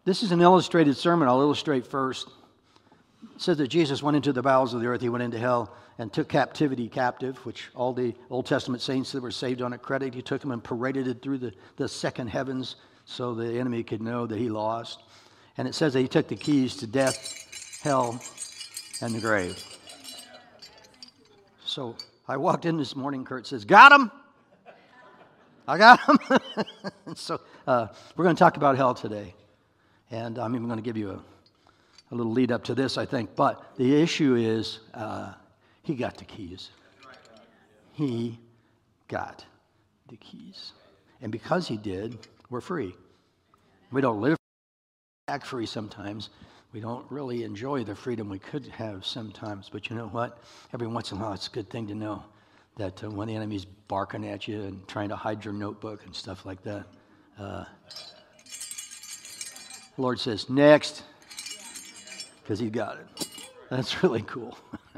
This is an illustrated sermon. I'll illustrate first. It says that Jesus went into the bowels of the earth. He went into hell and took captivity captive, which all the Old Testament saints that were saved on it credit. He took them and paraded it through the second heavens so the enemy could know that he lost. And it says that he took the keys to death, hell, and the grave. So I walked in this morning, Kurt says, got him! I got him! So we're going to talk about hell today. And I'm even going to give you a little lead up to this, I think. But the issue is, he got the keys. He got the keys. And because he did, we're free. We don't live act free sometimes. We don't really enjoy the freedom we could have sometimes. But you know what? Every once in a while, it's a good thing to know that when the enemy's barking at you and trying to hide your notebook and stuff like that, the Lord says, next, because he got it. That's really cool.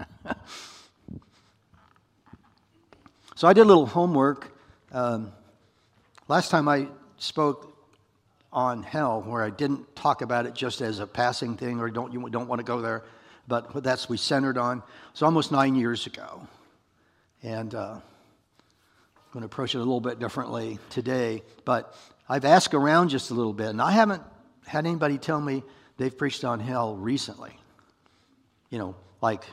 So I did a little homework. Last time I spoke on hell, where I didn't talk about it just as a passing thing, or you don't want to go there, but that's we centered on. It's almost 9 years ago. And I'm going to approach it a little bit differently today. But I've asked around just a little bit, and I haven't had anybody tell me they've preached on hell recently. You know, like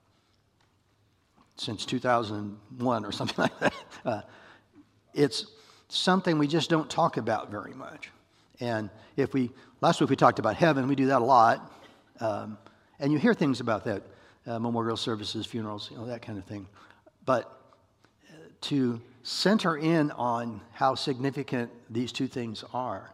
since 2001 or something like that. It's something we just don't talk about very much. And last week we talked about heaven, we do that a lot. And you hear things about that, memorial services, funerals, that kind of thing. But to center in on how significant these two things are,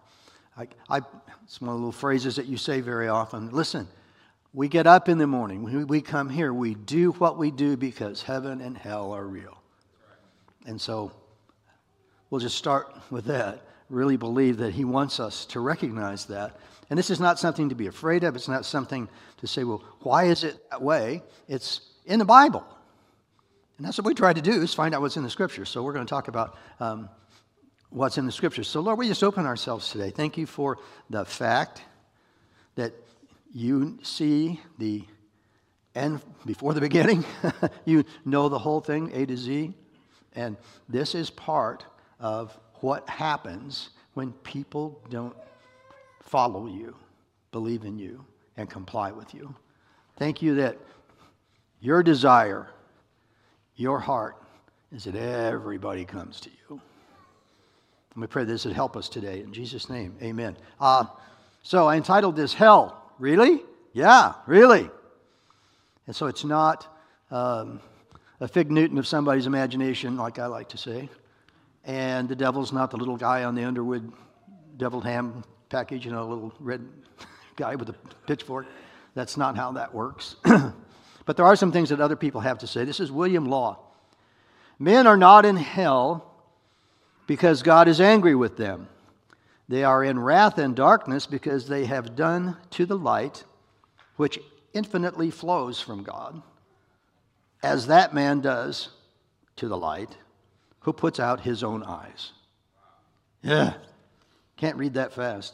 it's one of the little phrases that you say very often. Listen, we get up in the morning, we come here, we do what we do because heaven and hell are real. And so we'll just start with that. Really believe that he wants us to recognize that. And this is not something to be afraid of. It's not something to say, well, why is it that way? It's in the Bible. And that's what we try to do, is find out what's in the Scriptures. So we're going to talk about what's in the Scriptures. So Lord, we just open ourselves today. Thank you for the fact that you see the end before the beginning. You know the whole thing, A to Z. And this is part of what happens when people don't follow you, believe in you, and comply with you. Thank you that your desire, your heart, is that everybody comes to you. And we pray this would help us today. In Jesus' name, amen. So I entitled this Hell. Really? Yeah, really. And so it's not a fig Newton of somebody's imagination, like I like to say. And the devil's not the little guy on the Underwood deviled ham package, a little red guy with a pitchfork. That's not how that works. But there are some things that other people have to say. This is William Law. Men are not in hell because God is angry with them. They are in wrath and darkness because they have done to the light, which infinitely flows from God, as that man does to the light, who puts out his own eyes. Yeah, can't read that fast.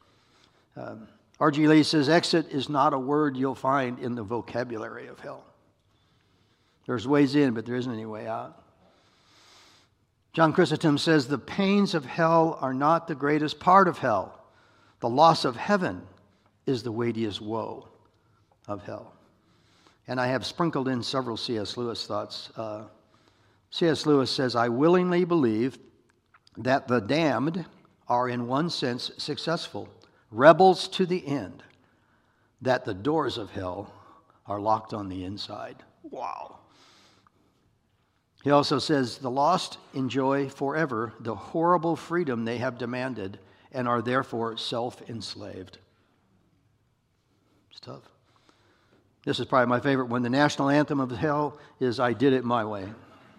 R.G. Lee says, exit is not a word you'll find in the vocabulary of hell. There's ways in, but there isn't any way out. John Chrysostom says, the pains of hell are not the greatest part of hell. The loss of heaven is the weightiest woe of hell. And I have sprinkled in several C.S. Lewis thoughts. C.S. Lewis says, I willingly believe that the damned are in one sense successful, rebels to the end, that the doors of hell are locked on the inside. Wow. He also says, the lost enjoy forever the horrible freedom they have demanded and are therefore self-enslaved. It's tough. This is probably my favorite one. The national anthem of hell is I Did It My Way.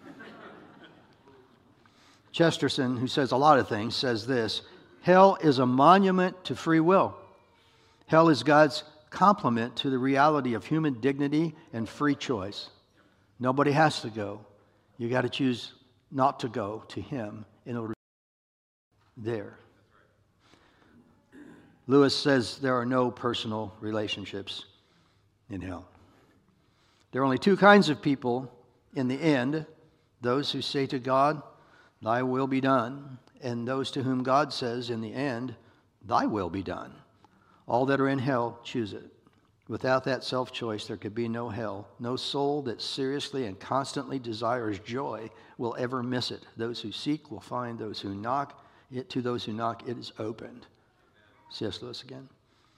Chesterton, who says a lot of things, says this: hell is a monument to free will. Hell is God's complement to the reality of human dignity and free choice. Nobody has to go. You got to choose not to go to Him in order to be there. Lewis says there are no personal relationships in hell. There are only two kinds of people in the end: those who say to God, "Thy will be done," and those to whom God says in the end, "Thy will be done." All that are in hell choose it. Without that self-choice, there could be no hell. No soul that seriously and constantly desires joy will ever miss it. Those who seek will find. Those who knock, to those who knock, it is opened. C.S. Lewis again.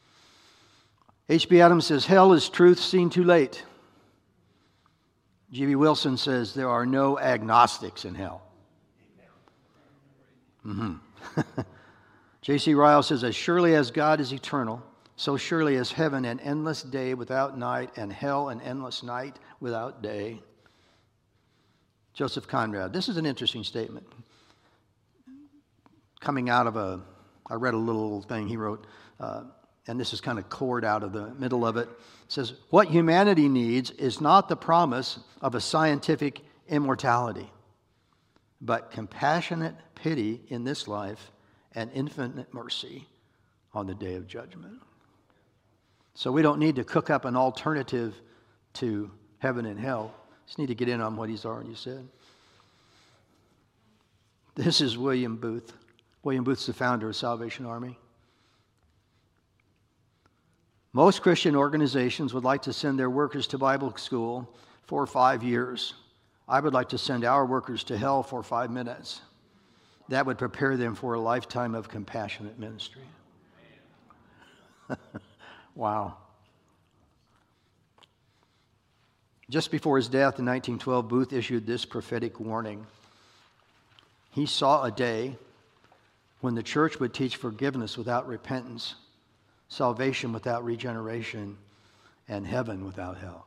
H.B. Adams says, hell is truth seen too late. G.B. Wilson says, there are no agnostics in hell. J.C. Ryle says, as surely as God is eternal, so surely is heaven an endless day without night, and hell an endless night without day. Joseph Conrad. This is an interesting statement. Coming out of I read a little thing he wrote, and this is kind of cored out of the middle of it. It says, what humanity needs is not the promise of a scientific immortality, but compassionate pity in this life and infinite mercy on the day of judgment. So we don't need to cook up an alternative to heaven and hell. Just need to get in on what he's already said. This is William Booth. William Booth's the founder of Salvation Army. Most Christian organizations would like to send their workers to Bible school for 5 years. I would like to send our workers to hell for 5 minutes. That would prepare them for a lifetime of compassionate ministry. Wow. Just before his death in 1912, Booth issued this prophetic warning. He saw a day when the church would teach forgiveness without repentance, salvation without regeneration, and heaven without hell.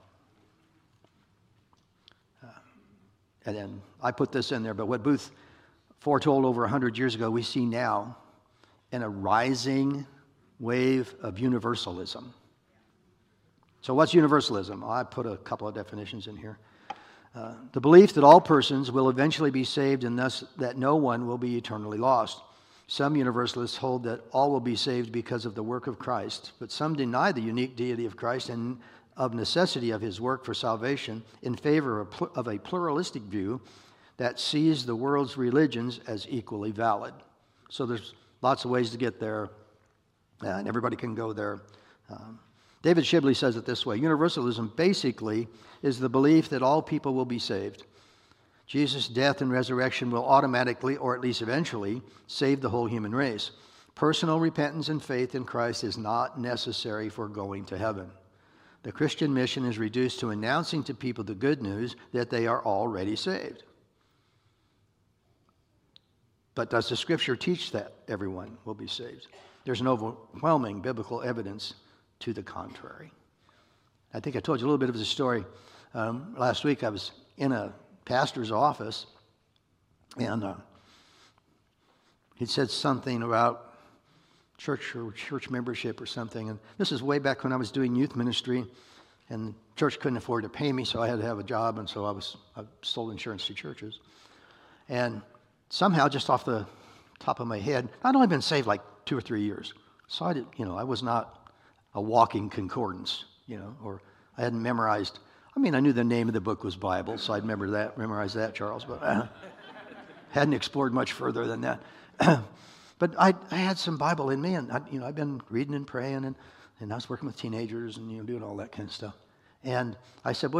And then I put this in there, but what Booth foretold over 100 years ago, we see now in a rising wave of universalism. So what's universalism? I put a couple of definitions in here. The belief that all persons will eventually be saved and thus that no one will be eternally lost. Some universalists hold that all will be saved because of the work of Christ, but some deny the unique deity of Christ and of necessity of his work for salvation in favor of a pluralistic view that sees the world's religions as equally valid. So there's lots of ways to get there, and everybody can go there. David Shibley says it this way: universalism basically is the belief that all people will be saved. Jesus' death and resurrection will automatically, or at least eventually, save the whole human race. Personal repentance and faith in Christ is not necessary for going to heaven. The Christian mission is reduced to announcing to people the good news that they are already saved. But does the Scripture teach that everyone will be saved? There's an overwhelming biblical evidence to the contrary. I think I told you a little bit of the story. Last week I was in a pastor's office, and he said something about church or church membership or something. And this is way back when I was doing youth ministry, and the church couldn't afford to pay me, so I had to have a job, and so I sold insurance to churches. And somehow, just off the top of my head, I'd only been saved like 2 or 3 years. So I was not a walking concordance, or I hadn't memorized. I knew the name of the book was Bible, so I'd memorize that, Charles, but hadn't explored much further than that. But I had some Bible in me, and I've been reading and praying, and I was working with teenagers and doing all that kind of stuff. And I said,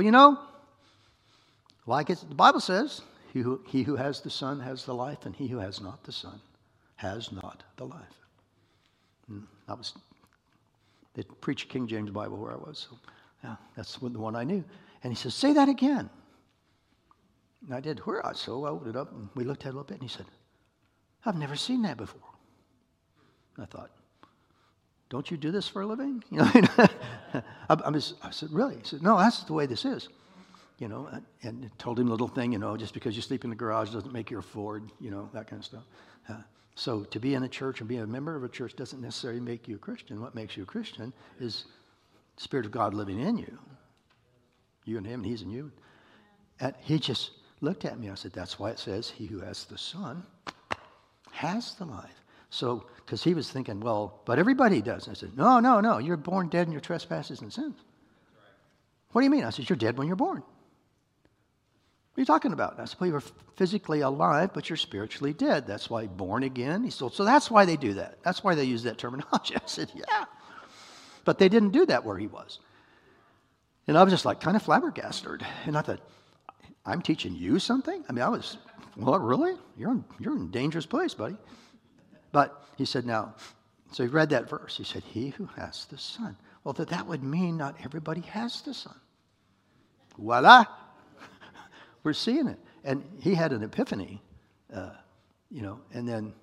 like the Bible says, he who has the Son has the life, and he who has not the Son has not the life. And they preached King James Bible where I was, so yeah, that's the one I knew. And he says, say that again. And I did. So I opened it up, and we looked at it a little bit, and he said, I've never seen that before. And I thought, don't you do this for a living? I said, really? He said, no, that's the way this is. And told him a little thing, just because you sleep in the garage doesn't make you a Ford, that kind of stuff. So to be in a church and be a member of a church doesn't necessarily make you a Christian. What makes you a Christian is the Spirit of God living in you. You and him, and he's in you. And he just looked at me. I said, that's why it says, he who has the Son has the life. So, because he was thinking, well, but everybody does. I said, no, you're born dead in your trespasses and sins. What do you mean? I said, you're dead when you're born. What are you talking about? I said, well, you're physically alive, but you're spiritually dead. That's why born again. He said, so that's why they do that. That's why they use that terminology. I said, yeah. But they didn't do that where he was. And I was just like kind of flabbergasted. And I thought, I'm teaching you something? I mean, well, really? You're in a dangerous place, buddy. But he said, now, so he read that verse. He said, he who has the Son. Well, that would mean not everybody has the Son. Voila. We're seeing it. And he had an epiphany, and then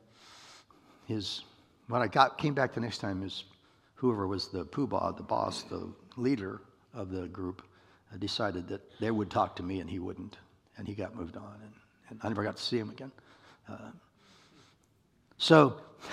when I came back the next time, whoever was the poobah, the boss, the leader of the group, decided that they would talk to me and he wouldn't. And he got moved on, and I never got to see him again. So,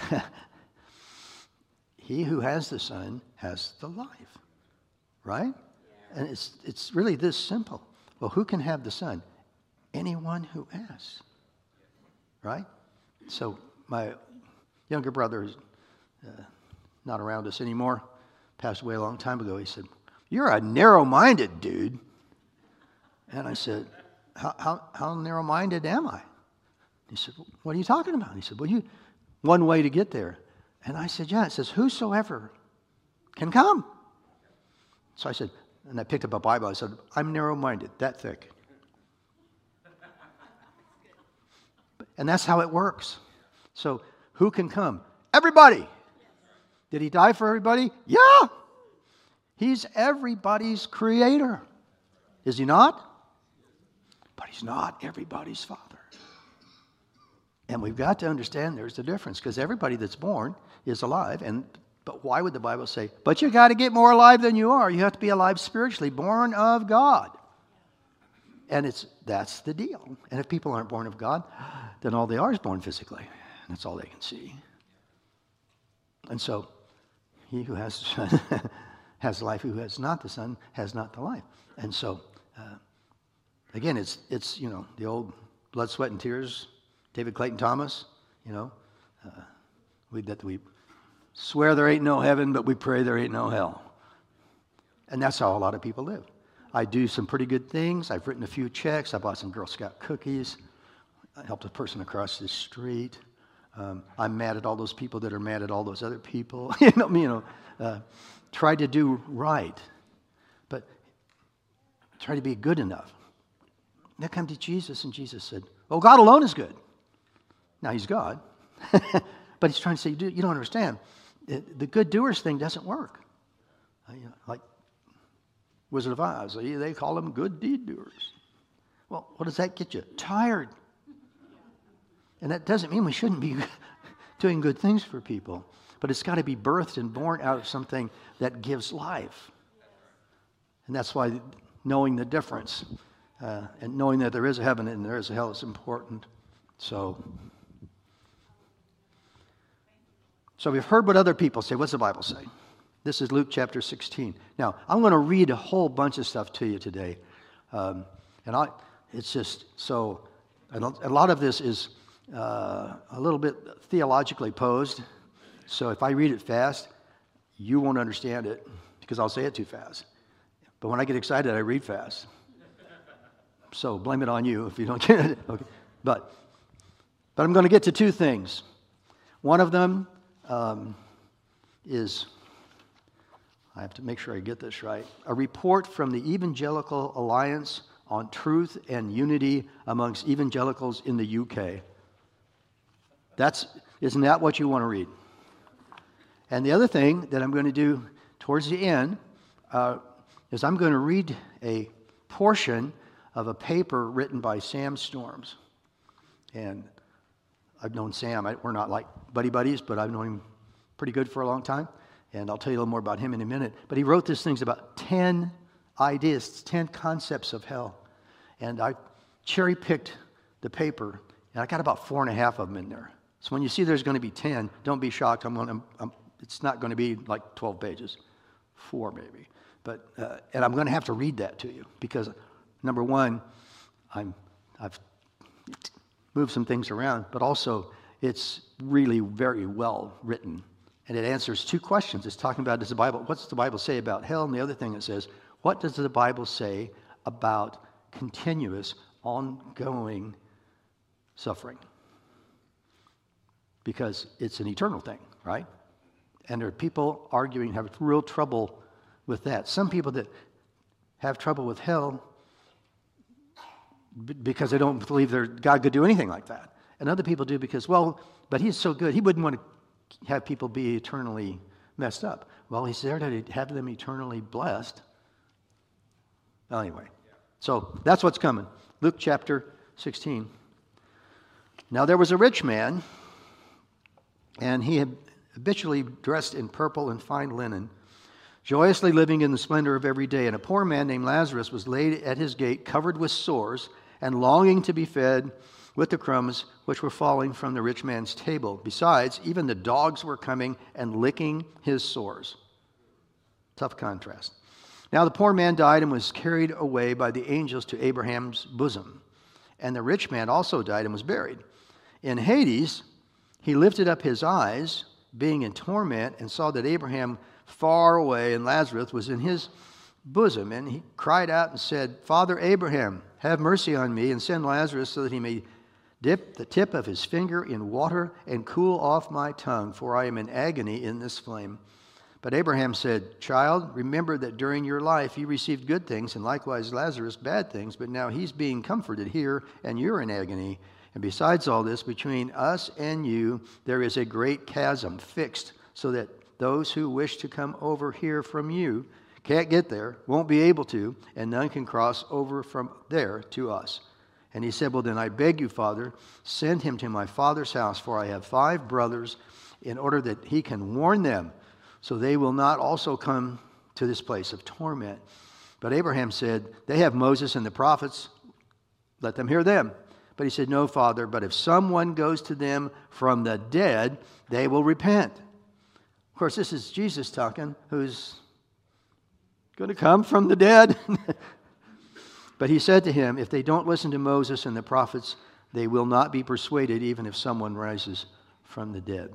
he who has the Son has the life, right? And it's really this simple. Well, who can have the Son? Anyone who asks, right? So my younger brother is not around us anymore, passed away a long time ago. He said, you're a narrow-minded dude. And I said, how narrow-minded am I? He said, what are you talking about? He said, well, one way to get there. And I said, yeah, it says, whosoever can come. So I said, and I picked up a Bible. I said, I'm narrow-minded, that thick. And that's how it works. So who can come? Everybody. Did he die for everybody? Yeah. He's everybody's creator. Is he not? But he's not everybody's father. And we've got to understand there's a difference, because everybody that's born is alive. But why would the Bible say, but you got to get more alive than you are? You have to be alive spiritually, born of God. And that's the deal. And if people aren't born of God, then all they are is born physically. And that's all they can see. And so, he who has the Son has life. Who has not the Son has not the life. And so, again, it's the old blood, sweat, and tears, David Clayton Thomas, we swear there ain't no heaven, but we pray there ain't no hell. And that's how a lot of people live. I do some pretty good things. I've written a few checks. I bought some Girl Scout cookies. I helped a person across the street. I'm mad at all those people that are mad at all those other people. Try to do right, but try to be good enough. Then come to Jesus, and Jesus said, "Oh, God alone is good." Now He's God, but He's trying to say, you don't understand. The good doers thing doesn't work. Like Wizard of Oz, they call them good deed doers. Well, what does that get you? Tired. And that doesn't mean we shouldn't be doing good things for people, but it's got to be birthed and born out of something that gives life. And that's why knowing the difference and knowing that there is a heaven and there is a hell is important. So we've heard what other people say. What's the Bible say? This is Luke chapter 16. Now, I'm going to read a whole bunch of stuff to you today. It's just so, a lot of this is a little bit theologically posed. So if I read it fast, you won't understand it because I'll say it too fast. But when I get excited, I read fast. So blame it on you if you don't get it. Okay. But I'm going to get to two things. One of them is, I have to make sure I get this right, a report from the Evangelical Alliance on Truth and Unity amongst Evangelicals in the UK. Isn't that what you want to read? And the other thing that I'm going to do towards the end is I'm going to read a portion of a paper written by Sam Storms. And I've known Sam. We're not like buddies, but I've known him pretty good for a long time. And I'll tell you a little more about him in a minute. But he wrote this thing about 10 ideas, 10 concepts of hell. And I cherry-picked the paper, and I got about 4.5 of them in there. So when you see there's going to be 10, don't be shocked. It's not going to be like 12 pages, 4 maybe. But and I'm going to have to read that to you because, number one, I've moved some things around, but also it's really very well written. And it answers two questions. It's talking about, what's the Bible say about hell? And the other thing it says, what does the Bible say about continuous, ongoing suffering? Because it's an eternal thing, right? And there are people arguing, have real trouble with that. Some people that have trouble with hell because they don't believe God could do anything like that. And other people do because, well, but he's so good, he wouldn't want to have people be eternally messed up. Well, he's there to have them eternally blessed. Well, anyway, so that's what's coming. Luke chapter 16. Now there was a rich man, and he had habitually dressed in purple and fine linen, joyously living in the splendor of every day. And a poor man named Lazarus was laid at his gate, covered with sores, and longing to be fed with the crumbs which were falling from the rich man's table. Besides, even the dogs were coming and licking his sores. Tough contrast. Now the poor man died and was carried away by the angels to Abraham's bosom. And the rich man also died and was buried. In Hades, he lifted up his eyes, being in torment, and saw that Abraham far away and Lazarus was in his bosom. And he cried out and said, Father Abraham, have mercy on me and send Lazarus so that he may dip the tip of his finger in water and cool off my tongue, for I am in agony in this flame. But Abraham said, Child, remember that during your life you received good things, and likewise Lazarus bad things, but now he's being comforted here, and you're in agony. And besides all this, between us and you there is a great chasm fixed, so that those who wish to come over here from you can't get there, won't be able to, and none can cross over from there to us. And he said, Well, then I beg you, Father, send him to my father's house, for I have 5 brothers, in order that he can warn them, so they will not also come to this place of torment. But Abraham said, They have Moses and the prophets, let them hear them. But he said, No, Father, but if someone goes to them from the dead, they will repent. Of course, this is Jesus talking, who's going to come from the dead. But he said to him, If they don't listen to Moses and the prophets, they will not be persuaded, even if someone rises from the dead.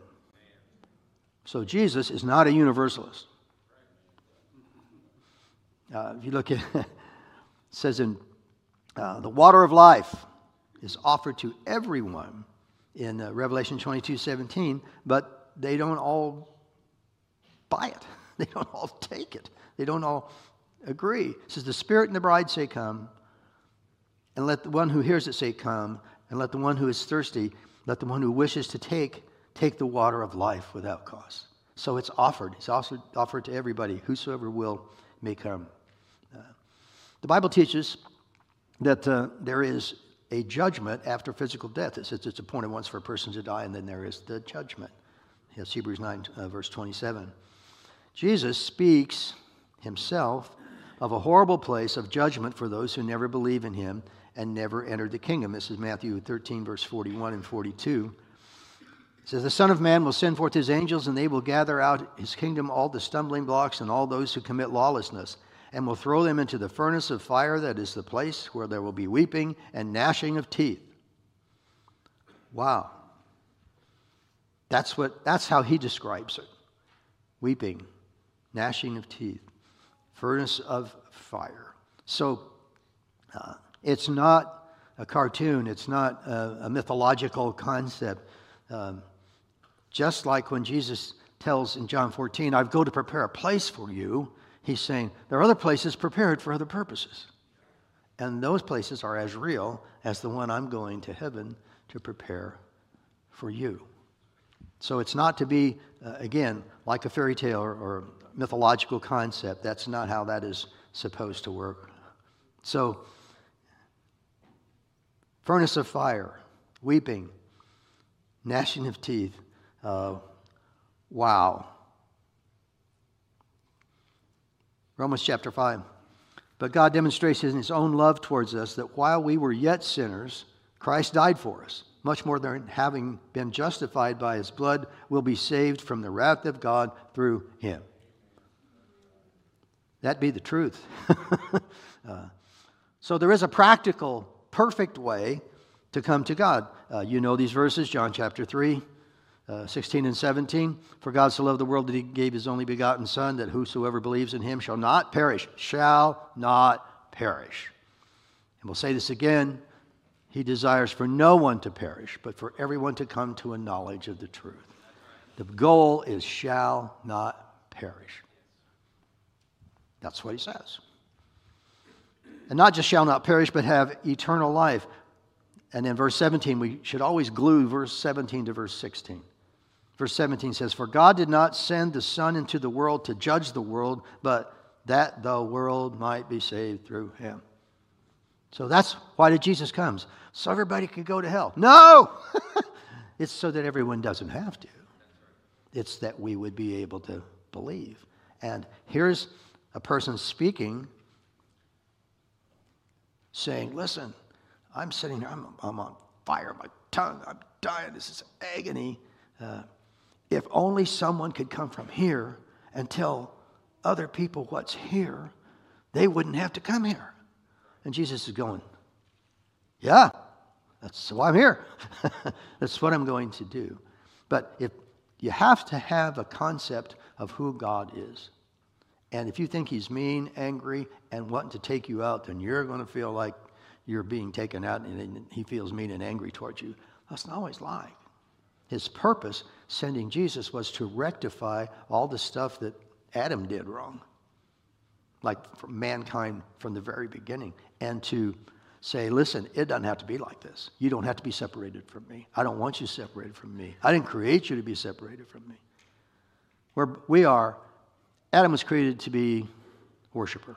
So Jesus is not a universalist. If you look at it, says in the water of life is offered to everyone in Revelation 22:17, but they don't all buy it. They don't all take it. They don't all agree. It says, the Spirit and the bride say, Come, and let the one who hears it say, Come, and let the one who is thirsty, let the one who wishes to take the water of life without cost. So it's offered. It's also offered to everybody. Whosoever will may come. The Bible teaches that there is a judgment after physical death. It says it's appointed once for a person to die, and then there is the judgment. That's Hebrews 9, verse 27. Jesus speaks himself of a horrible place of judgment for those who never believe in him and never entered the kingdom. This is Matthew 13, verse 41 and 42. It says, The Son of Man will send forth his angels, and they will gather out his kingdom all the stumbling blocks and all those who commit lawlessness, and will throw them into the furnace of fire. That is the place where there will be weeping and gnashing of teeth. Wow. That's how he describes it. Weeping, gnashing of teeth, furnace of fire. So it's not a cartoon. It's not a mythological concept. Just like when Jesus tells in John 14, I go to prepare a place for you, he's saying there are other places prepared for other purposes. And those places are as real as the one I'm going to heaven to prepare for you. So it's not to be, again, like a fairy tale or mythological concept. That's not how that is supposed to work. So, furnace of fire, weeping, gnashing of teeth. Wow. Romans chapter 5. But God demonstrates in his own love towards us that while we were yet sinners, Christ died for us. Much more than having been justified by his blood, will be saved from the wrath of God through him. That be the truth. So there is a practical, perfect way to come to God. You know these verses, John chapter 3, 16 and 17. For God so loved the world that he gave his only begotten Son, that whosoever believes in him shall not perish. Shall not perish. And we'll say this again. He desires for no one to perish, but for everyone to come to a knowledge of the truth. The goal is shall not perish. That's what he says. And not just shall not perish, but have eternal life. And in verse 17, we should always glue verse 17 to verse 16. Verse 17 says, for God did not send the Son into the world to judge the world, but that the world might be saved through him. So that's why did Jesus come? So everybody could go to hell. No! It's so that everyone doesn't have to. It's that we would be able to believe. And here's a person speaking, saying, listen, I'm sitting here, I'm on fire, my tongue, I'm dying, this is agony. If only someone could come from here and tell other people what's here, they wouldn't have to come here. And Jesus is going, yeah, that's why I'm here. That's what I'm going to do. But if you have to have a concept of who God is. And if you think he's mean, angry, and wanting to take you out, then you're going to feel like you're being taken out and he feels mean and angry towards you. That's not always like. His purpose, sending Jesus, was to rectify all the stuff that Adam did wrong, like for mankind from the very beginning, and to say, listen, it doesn't have to be like this. You don't have to be separated from me. I don't want you separated from me. I didn't create you to be separated from me. Adam was created to be a worshiper,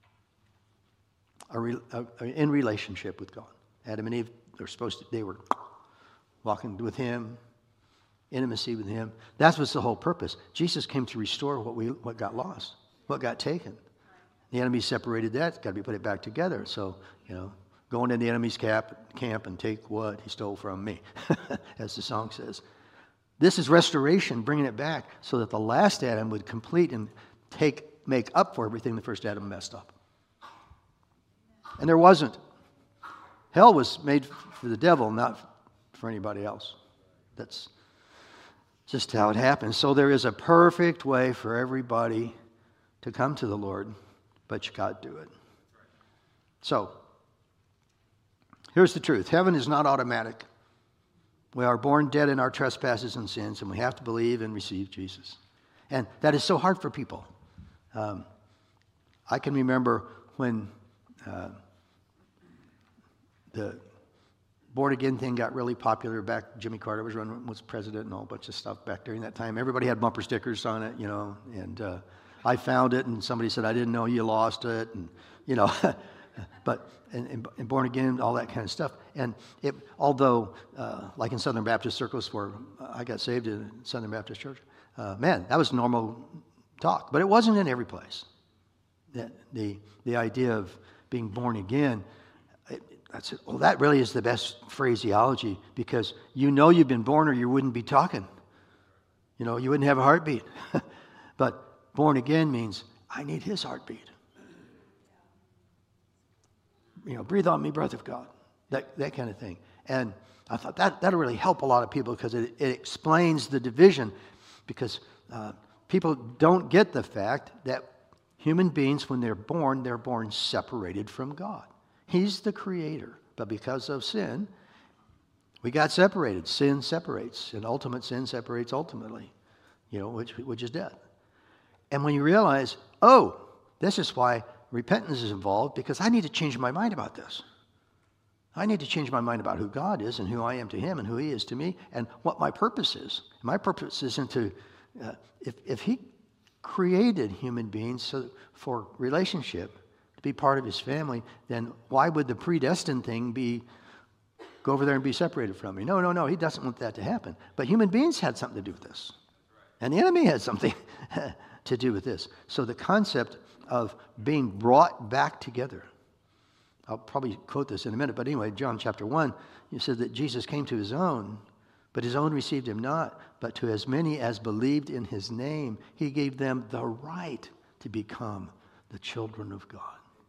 in relationship with God. Adam and Eve, they were walking with him, intimacy with him. That was the whole purpose. Jesus came to restore what got lost, what got taken. The enemy separated that. It's got to be put it back together. So, go into the enemy's camp and take what he stole from me, as the song says. This is restoration, bringing it back so that the last Adam would complete and make up for everything the first Adam messed up. And there wasn't. Hell was made for the devil, not for anybody else. That's just how it happens. So there is a perfect way for everybody to come to the Lord, but you got to do it. So, here's the truth. Heaven is not automatic. We are born dead in our trespasses and sins, and we have to believe and receive Jesus. And that is so hard for people. I can remember when the born-again thing got really popular back. Jimmy Carter was president and a whole bunch of stuff back during that time. Everybody had bumper stickers on it, and I found it, and somebody said, I didn't know you lost it, and, but and born again, all that kind of stuff. And although, like in Southern Baptist circles where I got saved in Southern Baptist Church, that was normal talk. But it wasn't in every place. The idea of being born again, that really is the best phraseology, because you've been born or you wouldn't be talking. You wouldn't have a heartbeat. But born again means I need his heartbeat. Breathe on me, breath of God. That kind of thing. And I thought that'll really help a lot of people, because it explains the division, because people don't get the fact that human beings, when they're born separated from God. He's the creator, but because of sin, we got separated. Sin separates, and ultimate sin separates ultimately, which is death. And when you realize, this is why repentance is involved, because I need to change my mind about this. I need to change my mind about who God is and who I am to him and who he is to me and what my purpose is. My purpose isn't to, if he created human beings for relationship, to be part of his family, then why would the predestined thing be go over there and be separated from me? No. He doesn't want that to happen. But human beings had something to do with this. And the enemy had something to do with this. So the concept of being brought back together. I'll probably quote this in a minute, but anyway, John chapter 1, you said that Jesus came to his own, but his own received him not. But to as many as believed in his name, he gave them the right to become the children of God.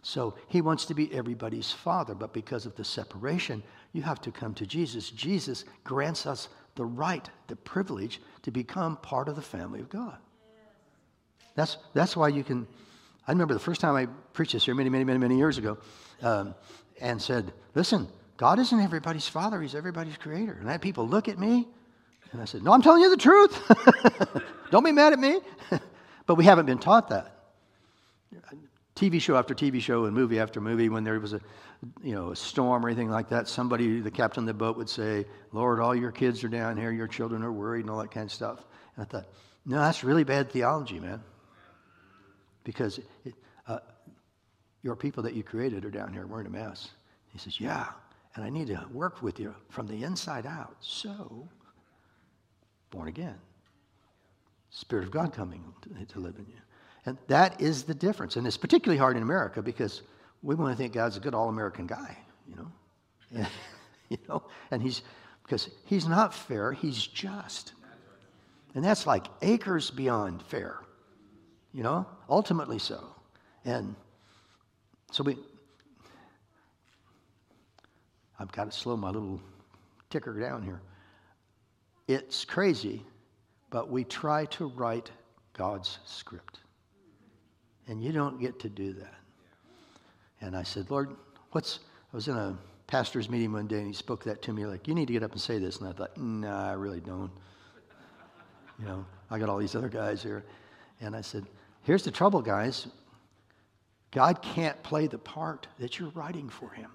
So he wants to be everybody's father, but because of the separation, you have to come to Jesus. Jesus grants us the right, the privilege to become part of the family of God. That's why you can. I remember the first time I preached this here many years ago, and said, listen, God isn't everybody's father, he's everybody's creator. And I had people look at me, and I said, no, I'm telling you the truth. Don't be mad at me. But we haven't been taught that. TV show after TV show and movie after movie, when there was a storm or anything like that, somebody, the captain of the boat, would say, Lord, all your kids are down here, your children are worried, and all that kind of stuff. And I thought, no, that's really bad theology, man. Because your people that you created are down here, we're in a mess. He says, yeah, and I need to work with you from the inside out. So, born again. Spirit of God coming to live in you. And that is the difference. And it's particularly hard in America because we want to think God's a good all-American guy, And, and because he's not fair, he's just. And that's like acres beyond fair, ultimately so. And so I've got to slow my little ticker down here. It's crazy, but we try to write God's script. And you don't get to do that. And I said, Lord, I was in a pastor's meeting one day, and he spoke that to me like, you need to get up and say this. And I thought, nah, I really don't. I got all these other guys here. And I said, here's the trouble, guys. God can't play the part that you're writing for him.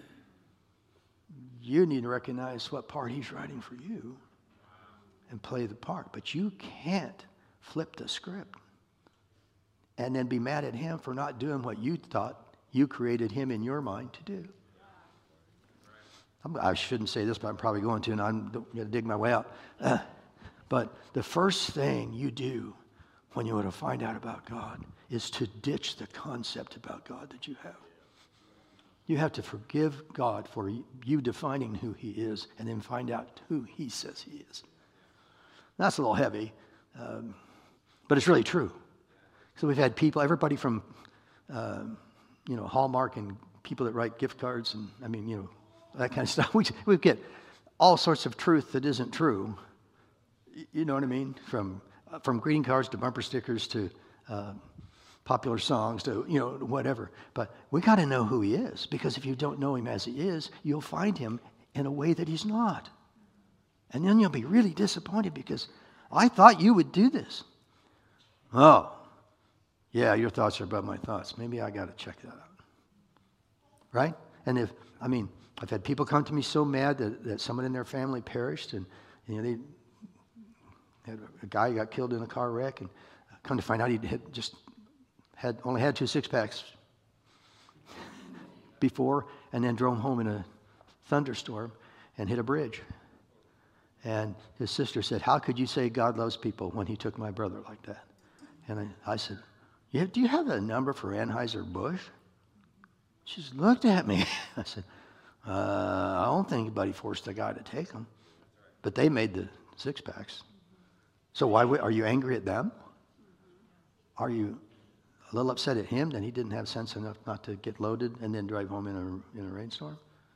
You need to recognize what part he's writing for you and play the part. But you can't flip the script and then be mad at him for not doing what you thought you created him in your mind to do. I shouldn't say this, but I'm probably going to, and I'm going to dig my way out. But the first thing you do when you want to find out about God is to ditch the concept about God that you have. You have to forgive God for you defining who he is and then find out who he says he is. That's a little heavy, but it's really true. So we've had people, everybody from, Hallmark and people that write gift cards and, that kind of stuff. We get all sorts of truth that isn't true. You know what I mean? From greeting cards to bumper stickers to popular songs to, whatever. But we got to know who he is, because if you don't know him as he is, you'll find him in a way that he's not. And then you'll be really disappointed because I thought you would do this. Oh. Yeah, your thoughts are above my thoughts. Maybe I got to check that out. Right? And I've had people come to me so mad that someone in their family perished, and they had a guy got killed in a car wreck, and come to find out he only had 2 six-packs before, and then drove home in a thunderstorm and hit a bridge. And his sister said, how could you say God loves people when he took my brother like that? And I said, do you have a number for Anheuser-Busch? She just looked at me. I said, I don't think anybody forced the guy to take them. But they made the six-packs. So why are you angry at them? Are you a little upset at him that he didn't have sense enough not to get loaded and then drive home in a rainstorm?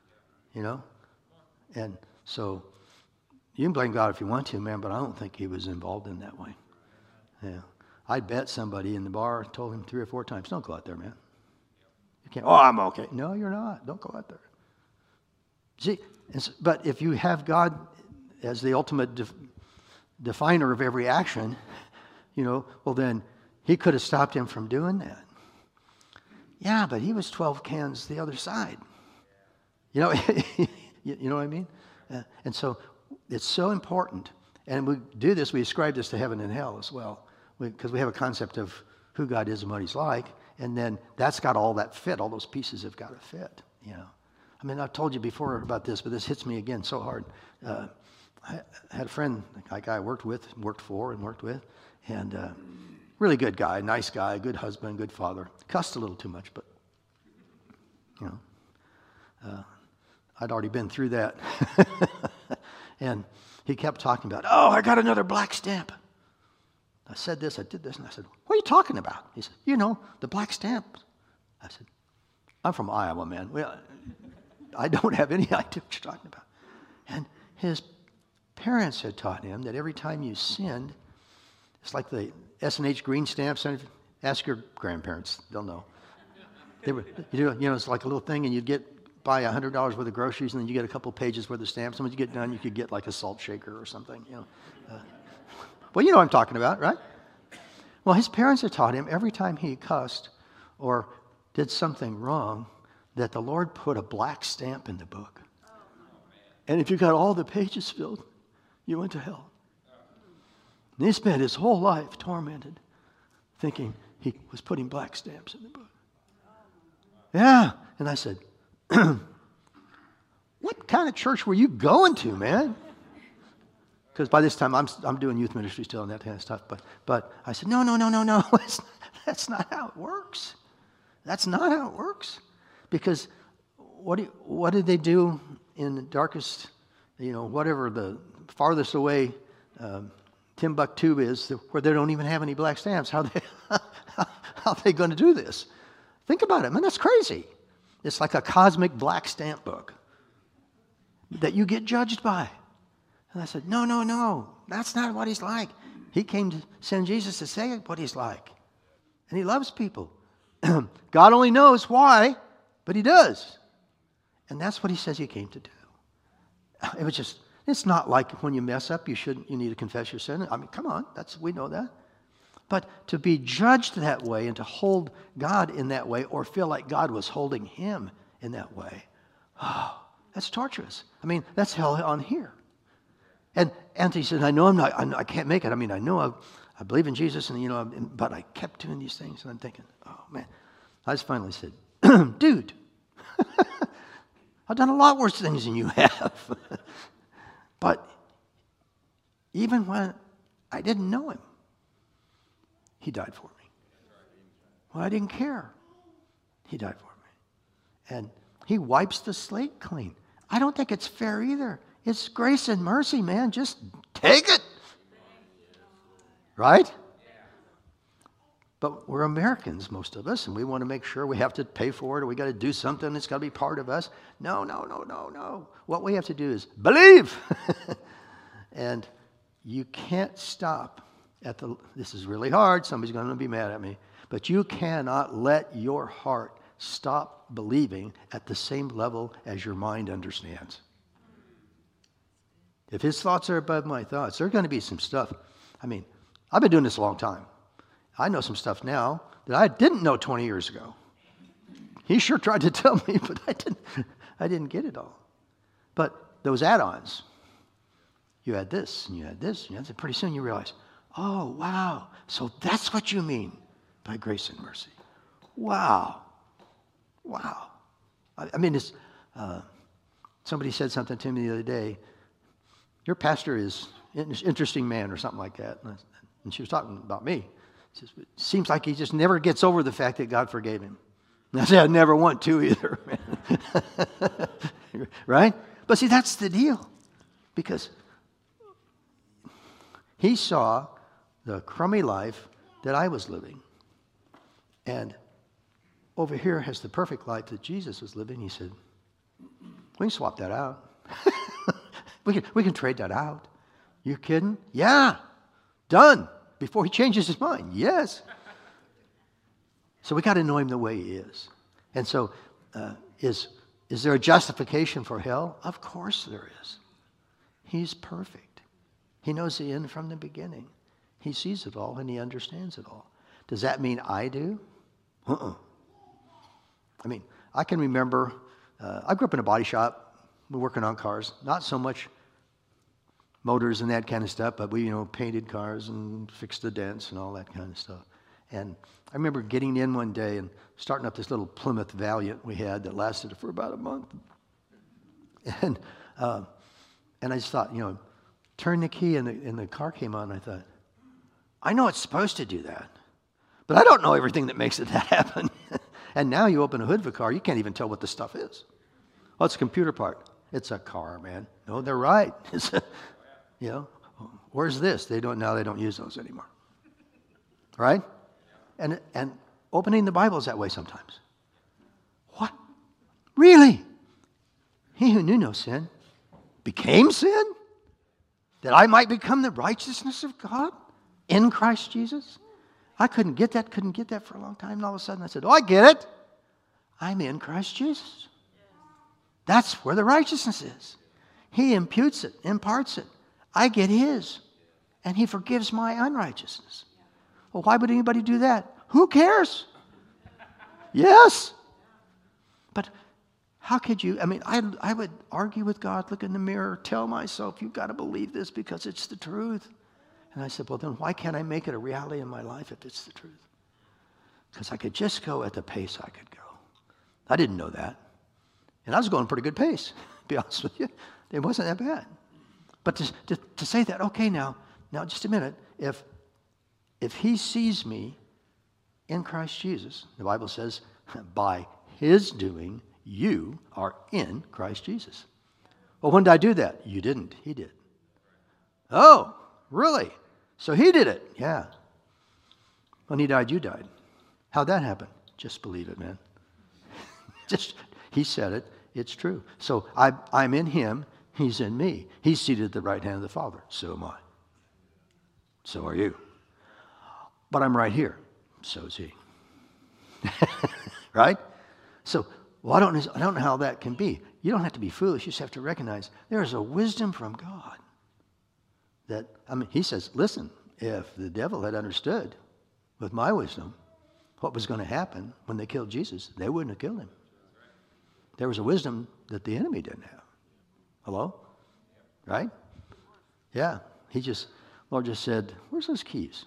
And so you can blame God if you want to, man, but I don't think he was involved in that way. Yeah. I bet somebody in the bar told him 3 or 4 times, don't go out there, man. You can't. Oh, I'm okay. No, you're not. Don't go out there. See, but if you have God as the ultimate definer of every action, well then he could have stopped him from doing that. Yeah, but he was 12 cans the other side. You know what I mean? And so it's so important. And we do this, we ascribe this to heaven and hell as well. Because we have a concept of who God is and what he's like, and then that's got all that fit. All those pieces have got to fit, I've told you before about this, but this hits me again so hard. I had a friend, a guy I worked with, worked for, and really good guy, nice guy, good husband, good father. Cussed a little too much, but, I'd already been through that. And he kept talking about, oh, I got another black stamp. I did this, and I said, what are you talking about? He said, the black stamp. I said, I'm from Iowa, man. I don't have any idea what you're talking about. And his parents had taught him that every time you sinned, it's like the S&H green stamps. Ask your grandparents; they'll know. They were, it's like a little thing, and you'd buy $100 worth of groceries, and then you get a couple pages worth of stamps. And when you get done, you could get like a salt shaker or something. Well, you know what I'm talking about, right? Well, his parents had taught him every time he cussed or did something wrong, that the Lord put a black stamp in the book. And if you got all the pages filled, you went to hell. And he spent his whole life tormented, thinking he was putting black stamps in the book. Yeah. And I said, what kind of church were you going to, man? Because by this time, I'm doing youth ministry still and that kind of stuff. But I said, no. That's not how it works. That's not how it works. Because what did they do in the darkest, whatever the farthest away Timbuktu is, where they don't even have any black stamps? How are they going to do this? Think about it, man. That's crazy. It's like a cosmic black stamp book that you get judged by. And I said, no. That's not what he's like. He came to send Jesus to say what he's like. And he loves people. God only knows why, but he does. And that's what he says he came to do. It's not like when you mess up, you need to confess your sin. I mean, come on, we know that. But to be judged that way and to hold God in that way, or feel like God was holding him in that way, that's torturous. I mean, that's hell on here. And Anthony said, I can't make it. I mean, I know I believe in Jesus, but I kept doing these things, and I'm thinking, oh man. I just finally said, dude, I've done a lot worse things than you have. But even when I didn't know him, he died for me. When I didn't care, he died for me. And he wipes the slate clean. I don't think it's fair either. It's grace and mercy, man. Just take it. Right? But we're Americans, most of us, and we want to make sure we have to pay for it, or we got to do something that's got to be part of us. No. What we have to do is believe. And you can't stop this is really hard. Somebody's going to be mad at me. But you cannot let your heart stop believing at the same level as your mind understands. If his thoughts are above my thoughts, there's going to be some stuff. I mean, I've been doing this a long time. I know some stuff now that I didn't know 20 years ago. He sure tried to tell me, but I didn't get it all. But those add-ons, you had this, and you had this, and you had that. Pretty soon you realize, oh, wow, so that's what you mean by grace and mercy. Wow. I mean, somebody said something to me the other day. Your pastor is an interesting man or something like that. And she was talking about me. She says, it seems like he just never gets over the fact that God forgave him. And I said, I never want to either, man. Right? But see, that's the deal. Because he saw the crummy life that I was living. And over here has the perfect life that Jesus was living. He said, we can swap that out. we can trade that out. You kidding? Yeah. Done. Before he changes his mind. Yes. So we got to know him the way he is. And so is there a justification for hell? Of course there is. He's perfect. He knows the end from the beginning. He sees it all and he understands it all. Does that mean I do? I mean, I can remember, I grew up in a body shop. We're working on cars. Not so much motors and that kind of stuff, but we, painted cars and fixed the dents and all that kind of stuff. And I remember getting in one day and starting up this little Plymouth Valiant we had that lasted for about a month. And I just thought, turn the key and the car came on. And I thought, I know it's supposed to do that, but I don't know everything that makes it that happen. And now you open a hood of a car, you can't even tell what the stuff is. Oh, it's a computer part. It's a car, man. No, they're right. Where's this? They don't use those anymore. Right? And opening the Bible is that way sometimes. What Really? He who knew no sin became sin? That I might become the righteousness of God in Christ Jesus? I couldn't get that for a long time. And all of a sudden I said, oh, I get it. I'm in Christ Jesus. That's where the righteousness is. He imputes it, imparts it. I get his. And he forgives my unrighteousness. Well, why would anybody do that? Who cares? Yes. But how could you? I mean, I would argue with God, look in the mirror, tell myself, you've got to believe this because it's the truth. And I said, well, then why can't I make it a reality in my life if it's the truth? Because I could just go at the pace I could go. I didn't know that. And I was going a pretty good pace, to be honest with you. It wasn't that bad. But to say that, okay, now just a minute, if he sees me in Christ Jesus, the Bible says, by his doing, you are in Christ Jesus. Well, when did I do that? You didn't. He did. Oh, really? So he did it. Yeah. When he died, you died. How'd that happen? Just believe it, man. He said it. It's true. So I'm in him. He's in me. He's seated at the right hand of the Father. So am I. So are you. But I'm right here. So is he. Right? So, well, I don't know how that can be. You don't have to be foolish. You just have to recognize there is a wisdom from God. That, I mean, he says, listen, if the devil had understood with my wisdom what was going to happen when they killed Jesus, they wouldn't have killed him. There was a wisdom that the enemy didn't have. Hello? Right? Yeah. Lord just said, where's those keys?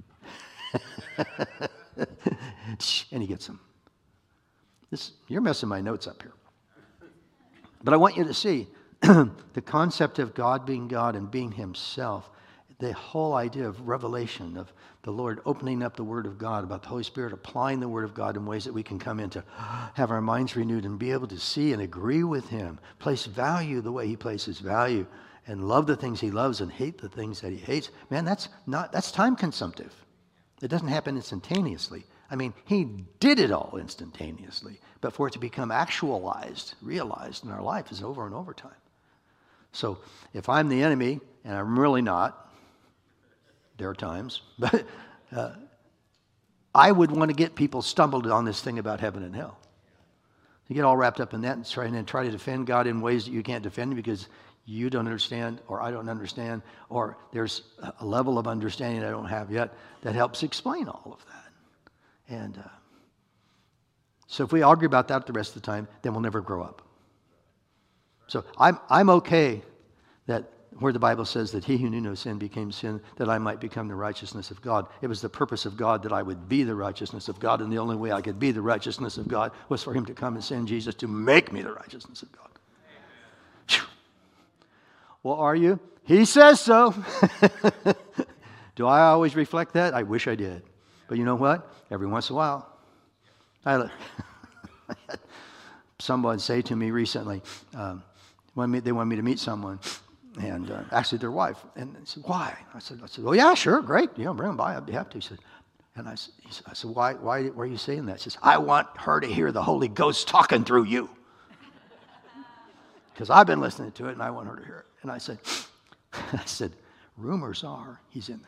And he gets them. You're messing my notes up here. But I want you to see the concept of God being God and being himself, the whole idea of revelation, of the Lord opening up the Word of God, about the Holy Spirit applying the Word of God in ways that we can come in to have our minds renewed and be able to see and agree with him, place value the way he places value, and love the things he loves and hate the things that he hates. Man, that's time consumptive. It doesn't happen instantaneously. I mean, he did it all instantaneously, but for it to become actualized, realized in our life is over and over time. So if I'm the enemy, and I'm really not, there are times, but I would want to get people stumbled on this thing about heaven and hell. You get all wrapped up in that and try to defend God in ways that you can't defend because you don't understand, or I don't understand, or there's a level of understanding I don't have yet that helps explain all of that. And so if we argue about that the rest of the time, then we'll never grow up. So I'm okay that where the Bible says that he who knew no sin became sin, that I might become the righteousness of God. It was the purpose of God that I would be the righteousness of God, and the only way I could be the righteousness of God was for him to come and send Jesus to make me the righteousness of God. Well, are you? He says so. Do I always reflect that? I wish I did. But you know what? Every once in a while, I had someone say to me recently, they wanted me to meet someone, and actually their wife. And they said, why? I said, oh, yeah, sure, great. Bring them by. I'd be happy to. He said, I said, why are you saying that? He says, I want her to hear the Holy Ghost talking through you. Because I've been listening to it, and I want her to hear it. And I said, rumors are he's in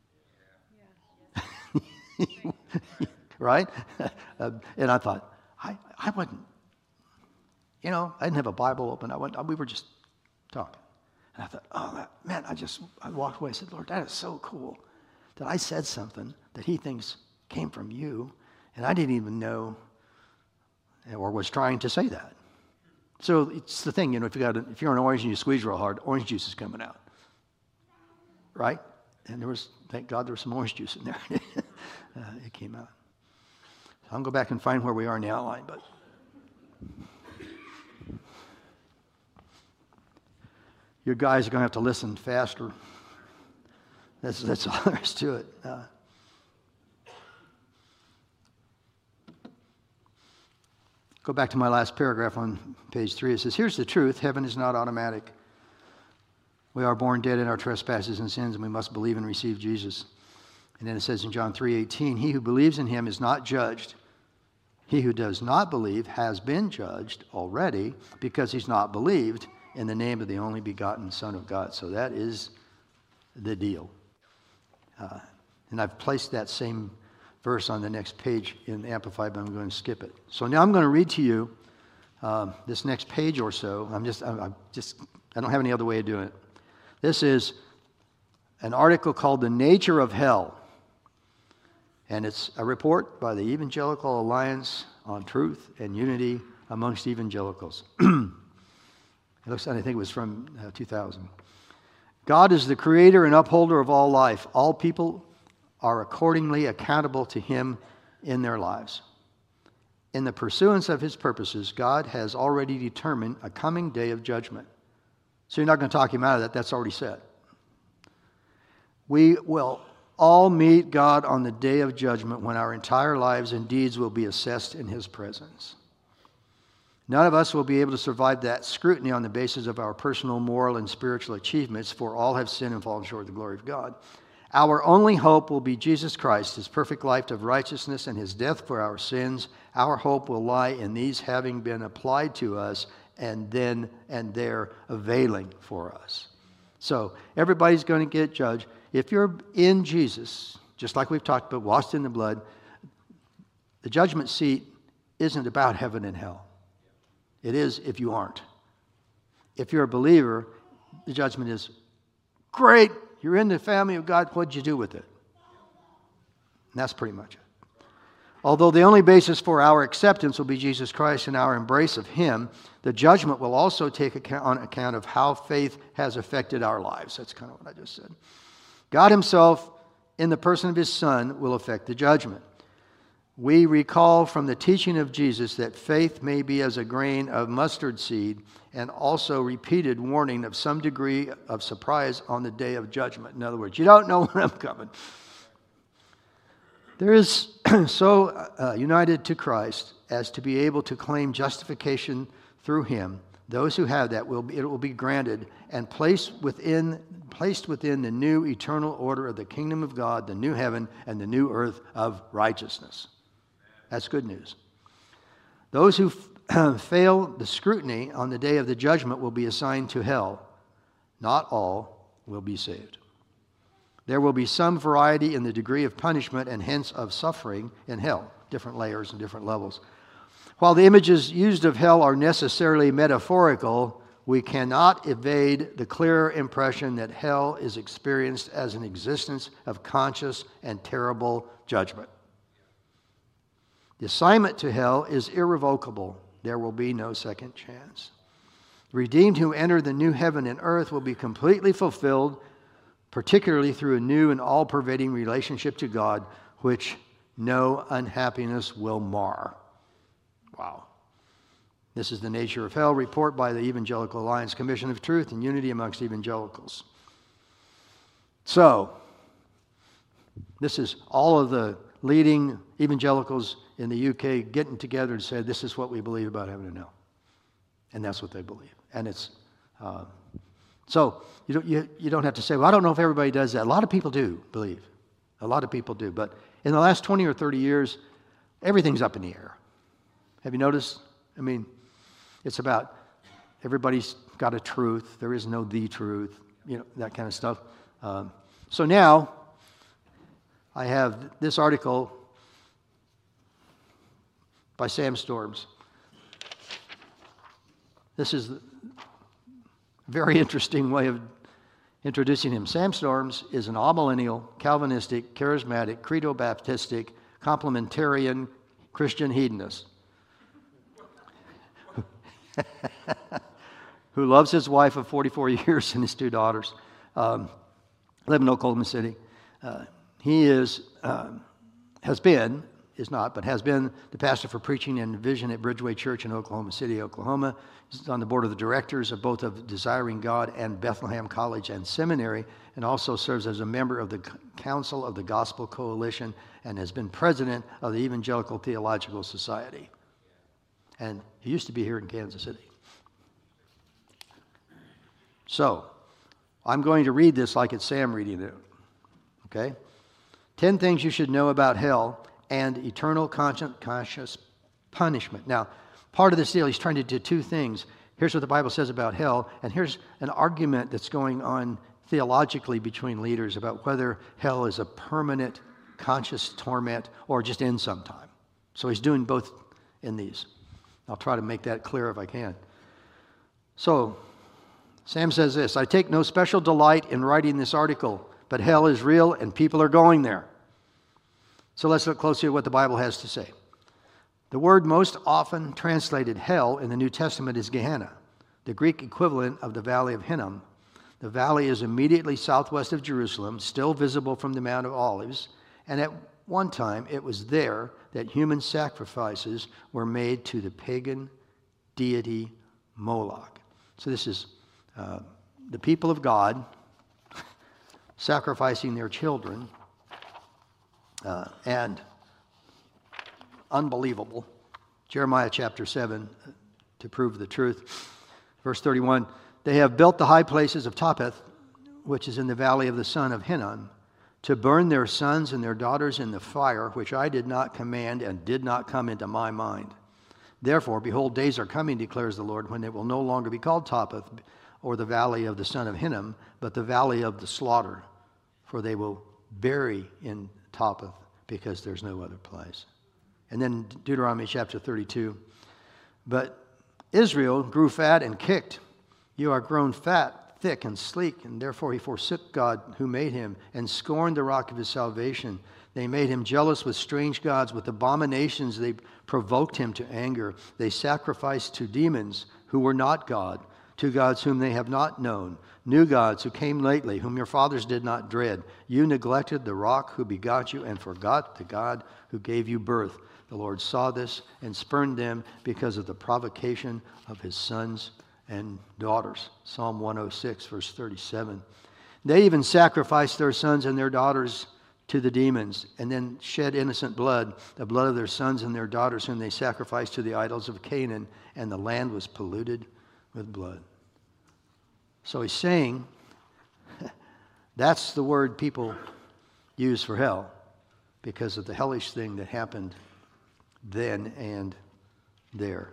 there. Right? And I thought, I wouldn't, I didn't have a Bible open. We were just talking. And I thought, I walked away and said, Lord, that is so cool that I said something that he thinks came from you, and I didn't even know or was trying to say that. So it's the thing, if you're an orange and you squeeze real hard, orange juice is coming out, right? And thank God, there was some orange juice in there. It came out. So I'll go back and find where we are in the outline, but your guys are going to have to listen faster. That's all there is to it. Go back to my last paragraph on page 3. It says, here's the truth. Heaven is not automatic. We are born dead in our trespasses and sins, and we must believe and receive Jesus. And then it says in John 3:18, he who believes in him is not judged. He who does not believe has been judged already because he's not believed in the name of the only begotten Son of God. So that is the deal. And I've placed that same verse on the next page in Amplified, but I'm going to skip it. So now I'm going to read to you this next page or so. I don't have any other way of doing it. This is an article called The Nature of Hell. And it's a report by the Evangelical Alliance on Truth and Unity amongst Evangelicals. It looks, I think it was from 2000. God is the creator and upholder of all life. All people are accordingly accountable to him in their lives. In the pursuance of his purposes, God has already determined a coming day of judgment. So you're not going to talk him out of that. That's already said. We will all meet God on the day of judgment when our entire lives and deeds will be assessed in his presence. None of us will be able to survive that scrutiny on the basis of our personal, moral, and spiritual achievements, for all have sinned and fallen short of the glory of God. Our only hope will be Jesus Christ, his perfect life of righteousness and his death for our sins. Our hope will lie in these having been applied to us and then and there availing for us. So everybody's going to get judged. If you're in Jesus, just like we've talked about, washed in the blood, the judgment seat isn't about heaven and hell. It is if you aren't. If you're a believer, the judgment is, great, you're in the family of God, what'd you do with it? And that's pretty much it. Although the only basis for our acceptance will be Jesus Christ and our embrace of him, the judgment will also take on account of how faith has affected our lives. That's kind of what I just said. God himself, in the person of his Son, will affect the judgment. We recall from the teaching of Jesus that faith may be as a grain of mustard seed, and also repeated warning of some degree of surprise on the day of judgment. In other words, you don't know when I'm coming. There is so united to Christ as to be able to claim justification through him. Those who have that, it will be granted and placed within the new eternal order of the kingdom of God, the new heaven and the new earth of righteousness. That's good news. Those who fail the scrutiny on the day of the judgment will be assigned to hell. Not all will be saved. There will be some variety in the degree of punishment and hence of suffering in hell, different layers and different levels. While the images used of hell are necessarily metaphorical, we cannot evade the clear impression that hell is experienced as an existence of conscious and terrible judgment. The assignment to hell is irrevocable. There will be no second chance. The redeemed who enter the new heaven and earth will be completely fulfilled, particularly through a new and all-pervading relationship to God, which no unhappiness will mar. Wow. This is the nature of hell, report by the Evangelical Alliance Commission of Truth and Unity amongst Evangelicals. So, this is all of the leading evangelicals in the UK getting together and say, this is what we believe about heaven and hell. And that's what they believe. And it's, so you don't have to say, well, I don't know if everybody does that. A lot of people do believe. A lot of people do. But in the last 20 or 30 years, everything's up in the air. Have you noticed? I mean, it's about everybody's got a truth. There is no the truth, that kind of stuff. So now I have this article by Sam Storms. This is a very interesting way of introducing him. Sam Storms is an amillennial, Calvinistic, charismatic, credo-baptistic, complementarian Christian hedonist who loves his wife of 44 years and his two daughters. Live in Oklahoma City. He has been the pastor for preaching and vision at Bridgeway Church in Oklahoma City, Oklahoma. He's on the board of the directors of both of Desiring God and Bethlehem College and Seminary, and also serves as a member of the Council of the Gospel Coalition and has been president of the Evangelical Theological Society. And he used to be here in Kansas City. So, I'm going to read this like it's Sam reading it. Okay? 10 things you should know about hell and eternal conscious punishment. Now, part of this deal, he's trying to do two things. Here's what the Bible says about hell, and here's an argument that's going on theologically between leaders about whether hell is a permanent conscious torment or just ends sometime. So he's doing both in these. I'll try to make that clear if I can. So, Sam says this, I take no special delight in writing this article, but hell is real and people are going there. So let's look closely at what the Bible has to say. The word most often translated hell in the New Testament is Gehenna, the Greek equivalent of the Valley of Hinnom. The valley is immediately southwest of Jerusalem, still visible from the Mount of Olives, and at one time it was there that human sacrifices were made to the pagan deity Moloch. So this is the people of God sacrificing their children, and unbelievable. Jeremiah chapter 7, to prove the truth. Verse 31, they have built the high places of Topheth, which is in the valley of the son of Hinnom, to burn their sons and their daughters in the fire, which I did not command and did not come into my mind. Therefore, behold, days are coming, declares the Lord, when it will no longer be called Topheth, or the valley of the son of Hinnom, but the valley of the slaughter, for they will bury in Topheth, because there's no other place. And then Deuteronomy chapter 32, but Israel grew fat and kicked. You are grown fat, thick, and sleek, and therefore he forsook God who made him, and scorned the rock of his salvation. They made him jealous with strange gods. With abominations they provoked him to anger. They sacrificed to demons who were not God, to gods whom they have not known, new gods who came lately, whom your fathers did not dread. You neglected the rock who begot you and forgot the God who gave you birth. The Lord saw this and spurned them because of the provocation of his sons and daughters. Psalm 106, verse 37. They even sacrificed their sons and their daughters to the demons, and then shed innocent blood, the blood of their sons and their daughters, whom they sacrificed to the idols of Canaan, and the land was polluted with blood. So he's saying that's the word people use for hell because of the hellish thing that happened then and there.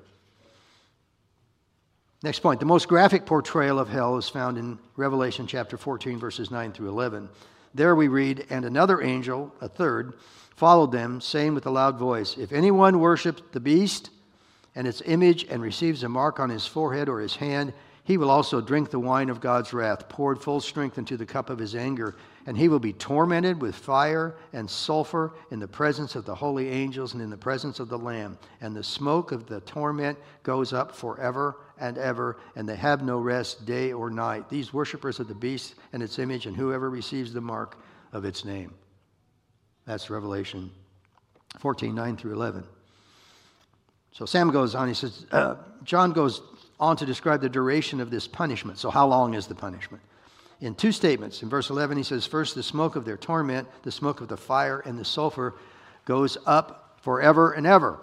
Next point, the most graphic portrayal of hell is found in Revelation chapter 14, verses 9 through 11. There we read, and another angel, a third, followed them, saying with a loud voice, if anyone worships the beast and its image and receives a mark on his forehead or his hand, he will also drink the wine of God's wrath, poured full strength into the cup of his anger, and he will be tormented with fire and sulfur in the presence of the holy angels and in the presence of the Lamb. And the smoke of the torment goes up forever and ever, and they have no rest day or night. These worshipers of the beast and its image, and whoever receives the mark of its name. That's Revelation 14, 9 through 11. So Sam goes on, he says, John goes on to describe the duration of this punishment. So how long is the punishment? In two statements. In verse 11, he says, first, the smoke of their torment, the smoke of the fire and the sulfur goes up forever and ever.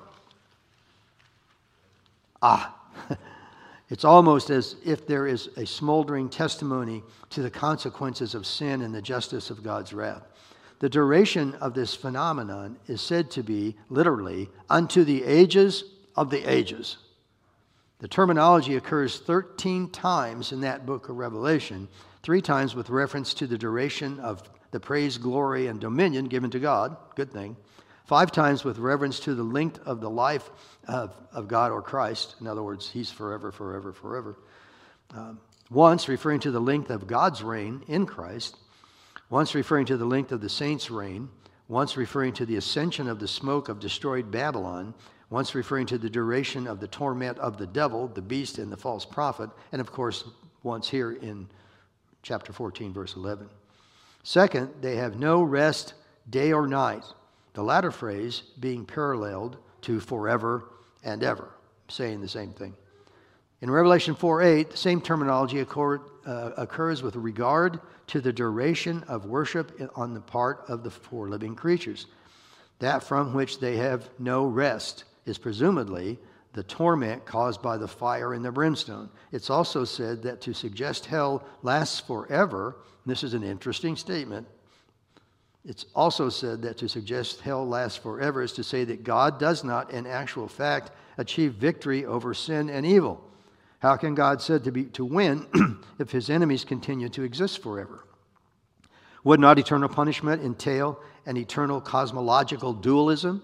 It's almost as if there is a smoldering testimony to the consequences of sin and the justice of God's wrath. The duration of this phenomenon is said to be, literally, unto the ages of the ages. The terminology occurs 13 times in that book of Revelation, 3 times with reference to the duration of the praise, glory, and dominion given to God, good thing, 5 times with reference to the length of the life of God or Christ. In other words, he's forever, forever, forever. Once referring to the length of God's reign in Christ. Once referring to the length of the saints' reign. Once referring to the ascension of the smoke of destroyed Babylon. Once referring to the duration of the torment of the devil, the beast, and the false prophet. And of course, once here in chapter 14, verse 11. Second, they have no rest day or night. The latter phrase being paralleled to forever and ever, saying the same thing. In Revelation 4:8, the same terminology occurs with regard to the duration of worship on the part of the 4 living creatures. That from which they have no rest is presumably the torment caused by the fire and the brimstone. It's also said that to suggest hell lasts forever, this is an interesting statement, It's also said that to suggest hell lasts forever is to say that God does not, in actual fact, achieve victory over sin and evil. How can God said to win if his enemies continue to exist forever? Would not eternal punishment entail an eternal cosmological dualism?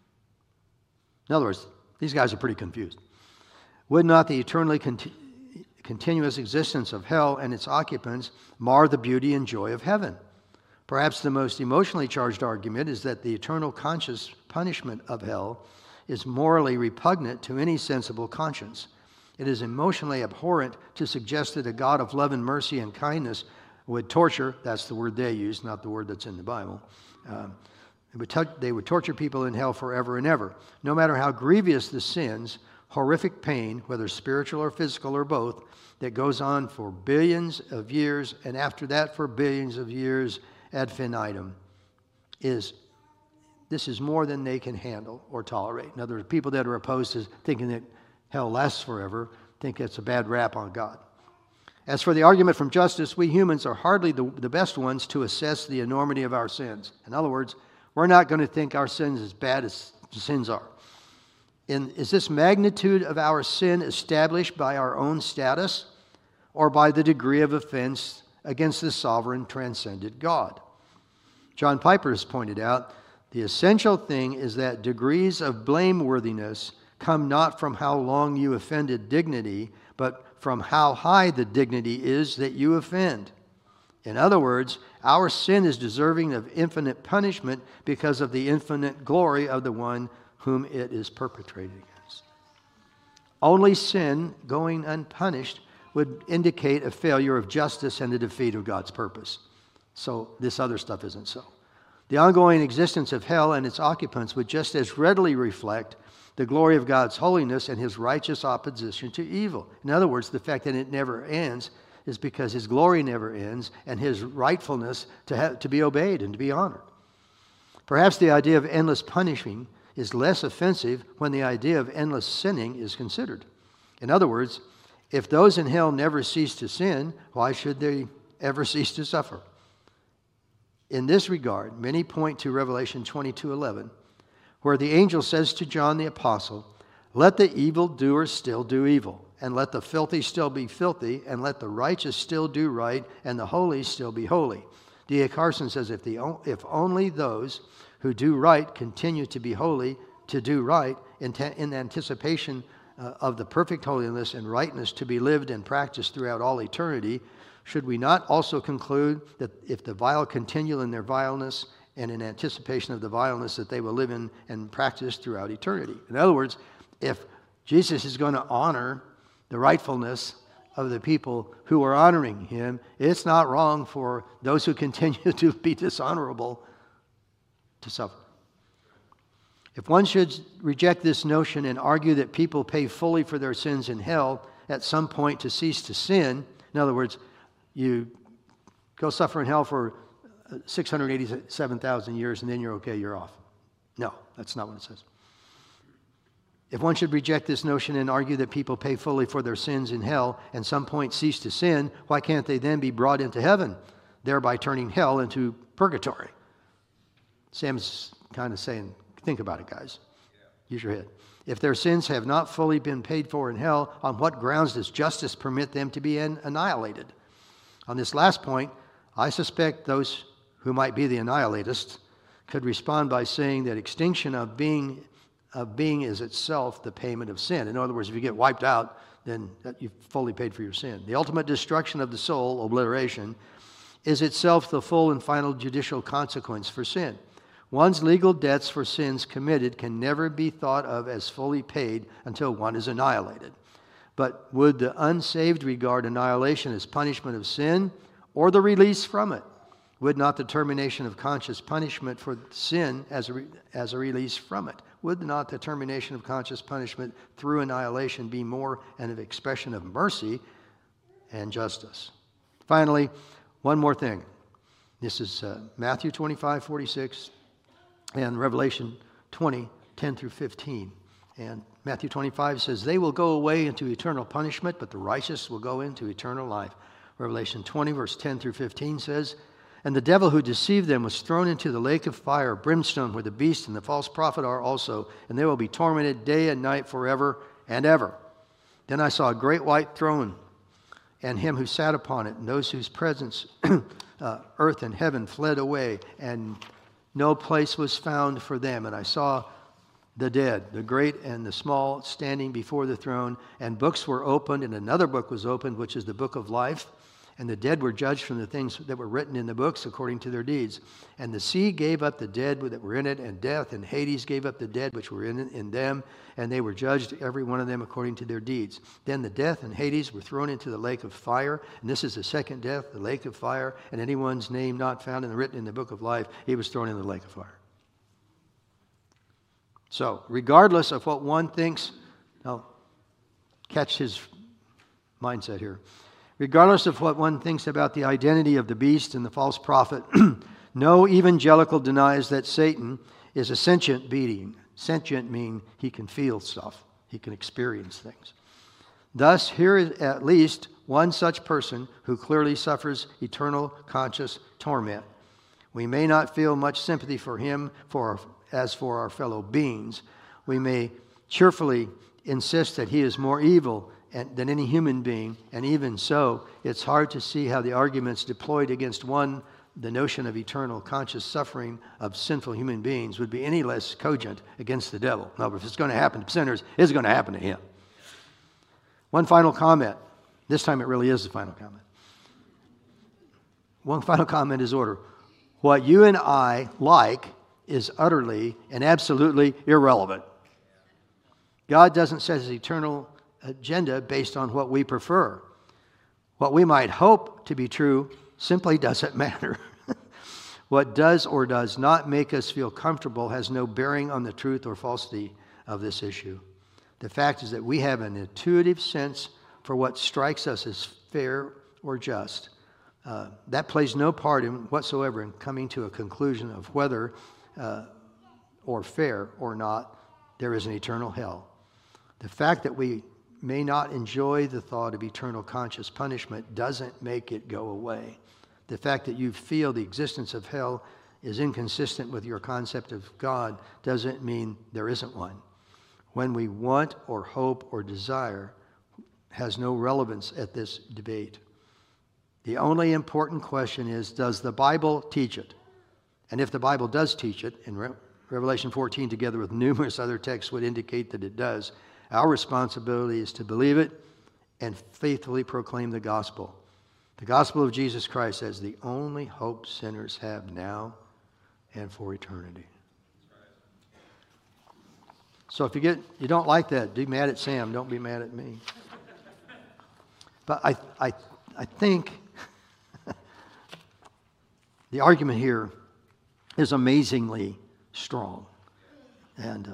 In other words, these guys are pretty confused. Would not the eternally continuous existence of hell and its occupants mar the beauty and joy of heaven? Perhaps the most emotionally charged argument is that the eternal conscious punishment of hell is morally repugnant to any sensible conscience. It is emotionally abhorrent to suggest that a God of love and mercy and kindness would torture, that's the word they use, not the word that's in the Bible, they would torture people in hell forever and ever. No matter how grievous the sins, horrific pain, whether spiritual or physical or both, that goes on for billions of years, and after that for billions of years ad infinitum, this is more than they can handle or tolerate. In other words, people that are opposed to thinking that hell lasts forever think it's a bad rap on God. As for the argument from justice, we humans are hardly the best ones to assess the enormity of our sins. In other words, we're not going to think our sins as bad as sins are. Is this magnitude of our sin established by our own status or by the degree of offense against the sovereign, transcendent God? John Piper has pointed out, the essential thing is that degrees of blameworthiness come not from how long you offended dignity, but from how high the dignity is that you offend. In other words, our sin is deserving of infinite punishment because of the infinite glory of the one whom it is perpetrated against. Only sin going unpunished would indicate a failure of justice and the defeat of God's purpose. So this other stuff isn't so. The ongoing existence of hell and its occupants would just as readily reflect the glory of God's holiness and his righteous opposition to evil. In other words, the fact that it never ends is because his glory never ends and his rightfulness to be obeyed and to be honored. Perhaps the idea of endless punishing is less offensive when the idea of endless sinning is considered. In other words, if those in hell never cease to sin, why should they ever cease to suffer? In this regard, many point to Revelation 22:11, where the angel says to John the Apostle, "Let the evildoers still do evil, and let the filthy still be filthy, and let the righteous still do right, and the holy still be holy." D.A. Carson says, if only those who do right continue to be holy, to do right, in anticipation of the perfect holiness and rightness to be lived and practiced throughout all eternity, should we not also conclude that if the vile continue in their vileness and in anticipation of the vileness that they will live in and practice throughout eternity? In other words, if Jesus is going to honor the rightfulness of the people who are honoring him, it's not wrong for those who continue to be dishonorable to suffer. If one should reject this notion and argue that people pay fully for their sins in hell at some point to cease to sin, in other words, you go suffer in hell for 687,000 years and then you're okay, you're off. No, that's not what it says. If one should reject this notion and argue that people pay fully for their sins in hell and some point cease to sin, why can't they then be brought into heaven, thereby turning hell into purgatory? Sam's kind of saying, think about it, guys. Use your head. If their sins have not fully been paid for in hell, on what grounds does justice permit them to be annihilated? On this last point, I suspect those who might be the annihilatists could respond by saying that extinction of being is itself the payment of sin. In other words, if you get wiped out, then you've fully paid for your sin. The ultimate destruction of the soul, obliteration, is itself the full and final judicial consequence for sin. One's legal debts for sins committed can never be thought of as fully paid until one is annihilated. But would the unsaved regard annihilation as punishment of sin or the release from it? Would not the termination of conscious punishment for sin as a release from it? Would not the termination of conscious punishment through annihilation be more an expression of mercy and justice? Finally, one more thing. This is Matthew 25:46 and Revelation 20:10 through 15. And Matthew 25 says, "They will go away into eternal punishment, but the righteous will go into eternal life." Revelation 20, verse 10 through 15 says, And the devil who deceived them was thrown into the lake of fire, brimstone, where the beast and the false prophet are also, and they will be tormented day and night forever and ever. Then I saw a great white throne, and him who sat upon it, and those whose presence earth and heaven fled away, and no place was found for them. And I saw the dead, the great and the small, standing before the throne, and books were opened, and another book was opened, which is the book of life. And the dead were judged from the things that were written in the books according to their deeds. And the sea gave up the dead that were in it, and death and Hades gave up the dead which were in them, and they were judged, every one of them, according to their deeds. Then the death and Hades were thrown into the lake of fire, and this is the second death, the lake of fire, and anyone's name not found and written in the book of life, he was thrown in the lake of fire. So, regardless of what one thinks, now, catch his mindset here. Regardless of what one thinks about the identity of the beast and the false prophet, no evangelical denies that Satan is a sentient being. Sentient meaning he can feel stuff. He can experience things. Thus, here is at least one such person who clearly suffers eternal conscious torment. We may not feel much sympathy for him as for our fellow beings. We may cheerfully insist that he is more evil than any human being, and even so, it's hard to see how the arguments deployed against the notion of eternal conscious suffering of sinful human beings would be any less cogent against the devil. No, but if it's going to happen to sinners, it's going to happen to him. One final comment. This time it really is the final comment. One final comment is order. What you and I like is utterly and absolutely irrelevant. God doesn't set his eternal agenda based on what we prefer. What we might hope to be true simply doesn't matter. What does or does not make us feel comfortable has no bearing on the truth or falsity of this issue. The fact is that we have an intuitive sense for what strikes us as fair or just. That plays no part whatsoever in coming to a conclusion of whether or fair or not there is an eternal hell. The fact that we may not enjoy the thought of eternal conscious punishment doesn't make it go away. The fact that you feel the existence of hell is inconsistent with your concept of God doesn't mean there isn't one. When we want or hope or desire has no relevance at this debate. The only important question is, does the Bible teach it? And if the Bible does teach it, and Revelation 14 together with numerous other texts would indicate that it does, our responsibility is to believe it and faithfully proclaim the gospel. The gospel of Jesus Christ as the only hope sinners have now and for eternity. So if you don't like that, be mad at Sam. Don't be mad at me. But I think the argument here is amazingly strong. And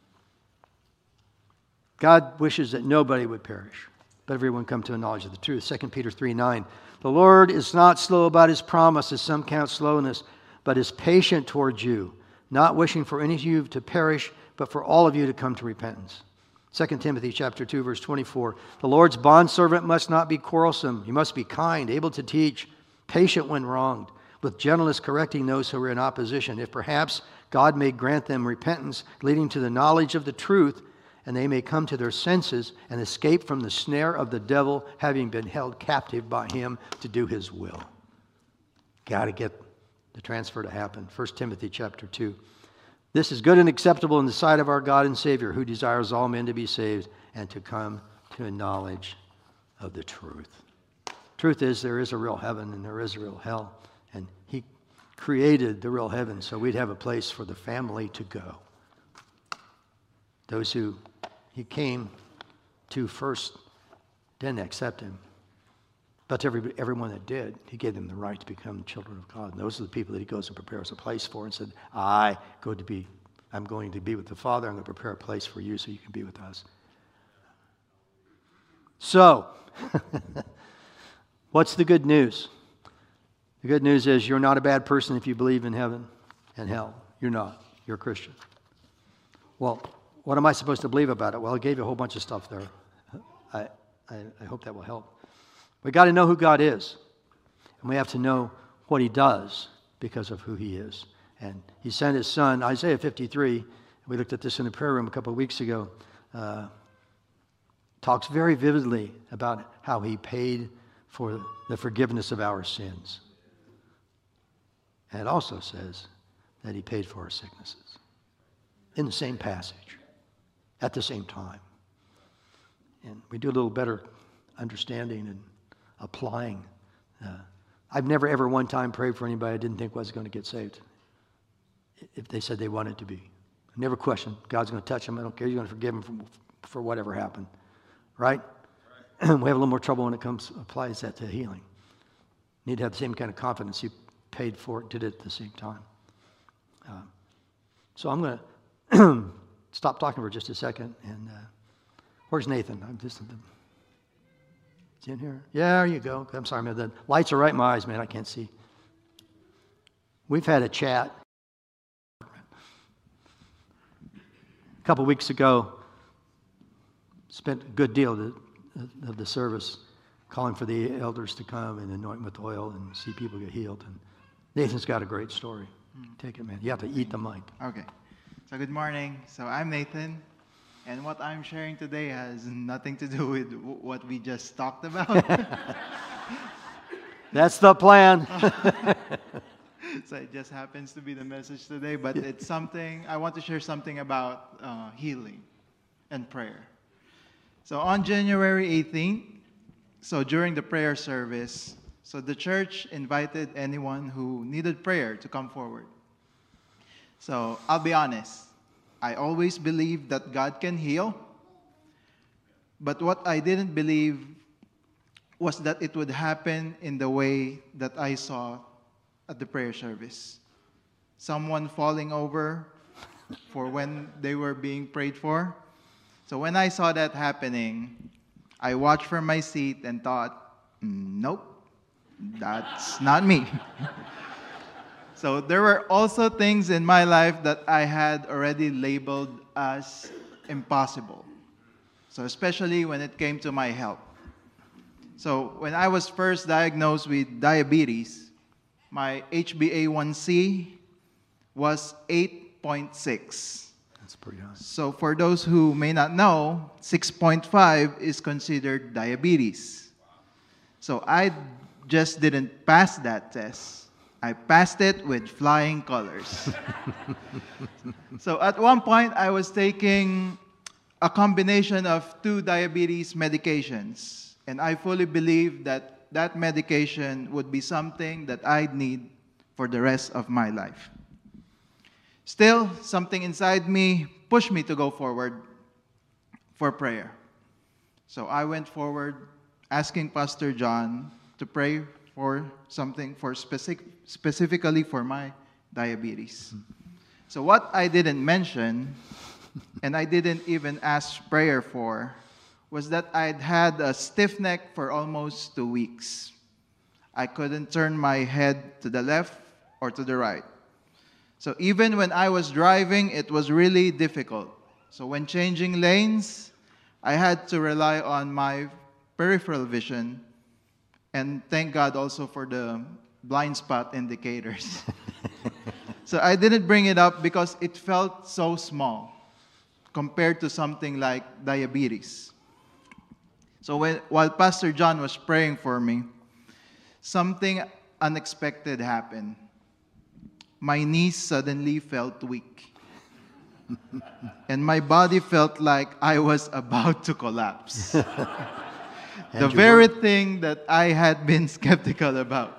God wishes that nobody would perish, but everyone come to a knowledge of the truth. 2 Peter 3:9. The Lord is not slow about his promise, as some count slowness, but is patient towards you, not wishing for any of you to perish, but for all of you to come to repentance. 2 Timothy chapter 2, verse 24. The Lord's bondservant must not be quarrelsome. He must be kind, able to teach, patient when wronged, with gentleness correcting those who are in opposition, if perhaps God may grant them repentance, leading to the knowledge of the truth, and they may come to their senses and escape from the snare of the devil, having been held captive by him to do his will. Got to get the transfer to happen. 1 Timothy chapter 2. This is good and acceptable in the sight of our God and Savior, who desires all men to be saved and to come to a knowledge of the truth. Truth is, there is a real heaven and there is a real hell. And he created the real heaven so we'd have a place for the family to go. Those who he came to first didn't accept him. But to everyone that did, he gave them the right to become children of God. And those are the people that he goes and prepares a place for and said, I'm going to be with the Father. I'm going to prepare a place for you so you can be with us. So, what's the good news? The good news is you're not a bad person if you believe in heaven and hell. You're not. You're a Christian. Well, what am I supposed to believe about it? Well, I gave you a whole bunch of stuff there. I hope that will help. We got to know who God is. And we have to know what he does because of who he is. And he sent his son, Isaiah 53, we looked at this in the prayer room a couple of weeks ago, talks very vividly about how he paid for the forgiveness of our sins. And it also says that he paid for our sicknesses in the same passage at the same time. And we do a little better understanding and applying. I've never ever one time prayed for anybody I didn't think was going to get saved if they said they wanted to be. I never questioned God's going to touch them. I don't care. He's going to forgive them for whatever happened. Right? We have a little more trouble when it applies that to healing. You need to have the same kind of confidence. You paid for it, did it at the same time. So I'm going to stop talking for just a second. And where's Nathan? Is he in here? Yeah, there you go. I'm sorry, man. The lights are right in my eyes, man. I can't see. We've had a chat a couple of weeks ago. Spent a good deal of the service calling for the elders to come and anoint with oil and see people get healed. And Nathan's got a great story. Take it, man. You have to eat the mic. Okay. So good morning. So I'm Nathan. And what I'm sharing today has nothing to do with what we just talked about. That's the plan. So it just happens to be the message today. But it's something, I want to share something about healing and prayer. So on January 18th, so during the prayer service, so the church invited anyone who needed prayer to come forward. So I'll be honest, I always believed that God can heal, but what I didn't believe was that it would happen in the way that I saw at the prayer service. Someone falling over for when they were being prayed for. So when I saw that happening, I watched from my seat and thought, nope, that's not me. So there were also things in my life that I had already labeled as impossible. So especially when it came to my health. So when I was first diagnosed with diabetes, my HbA1c was 8.6. That's pretty high. So for those who may not know, 6.5 is considered diabetes. So I just didn't pass that test. I passed it with flying colors. So at one point, I was taking a combination of 2 diabetes medications. And I fully believed that that medication would be something that I'd need for the rest of my life. Still, something inside me pushed me to go forward for prayer. So I went forward asking Pastor John to pray for something specifically for my diabetes. So what I didn't mention, and I didn't even ask prayer for, was that I'd had a stiff neck for almost 2 weeks. I couldn't turn my head to the left or to the right. So even when I was driving, it was really difficult. So when changing lanes, I had to rely on my peripheral vision, and thank God also for the blind spot indicators. So I didn't bring it up because it felt so small compared to something like diabetes. So while Pastor John was praying for me, something unexpected happened. My knees suddenly felt weak. And my body felt like I was about to collapse. The very thing that I had been skeptical about.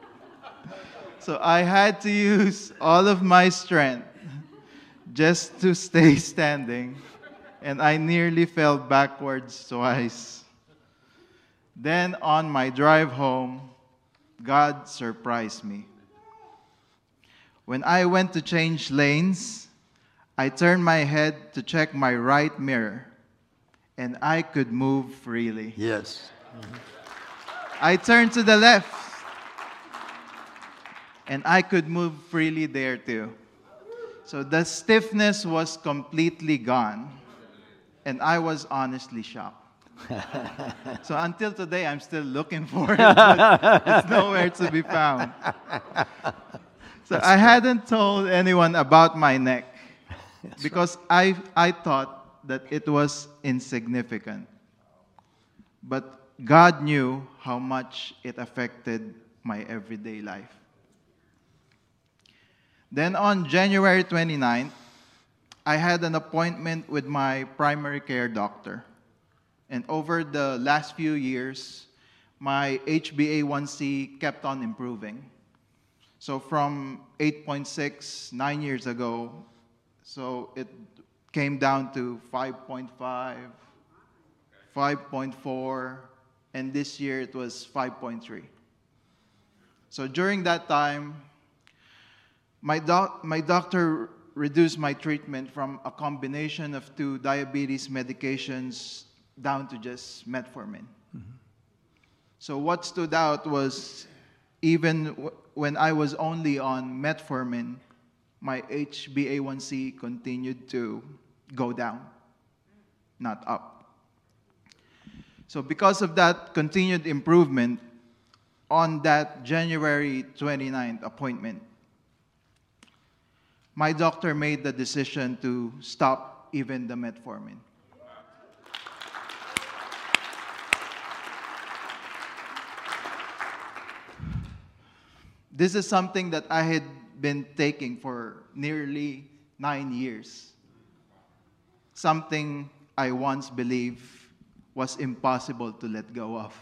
So I had to use all of my strength just to stay standing, and I nearly fell backwards twice. Then on my drive home, God surprised me. When I went to change lanes, I turned my head to check my right mirror, and I could move freely. Yes. I turned to the left, and I could move freely there too. So the stiffness was completely gone, and I was honestly shocked. So until today, I'm still looking for it, but it's nowhere to be found. So I hadn't told anyone about my neck because I thought that it was insignificant. But God knew how much it affected my everyday life. Then on January 29th, I had an appointment with my primary care doctor. And over the last few years, my HbA1c kept on improving. So from 8.6 9 years ago, so it came down to 5.5, 5.4, and this year it was 5.3. So during that time, my doctor reduced my treatment from a combination of 2 diabetes medications down to just metformin. So what stood out was even when I was only on metformin, my HbA1c continued to go down, not up. So because of that continued improvement, on that January 29th appointment, my doctor made the decision to stop even the metformin. This is something that I had been taking for nearly 9 years. Something I once believed was impossible to let go of.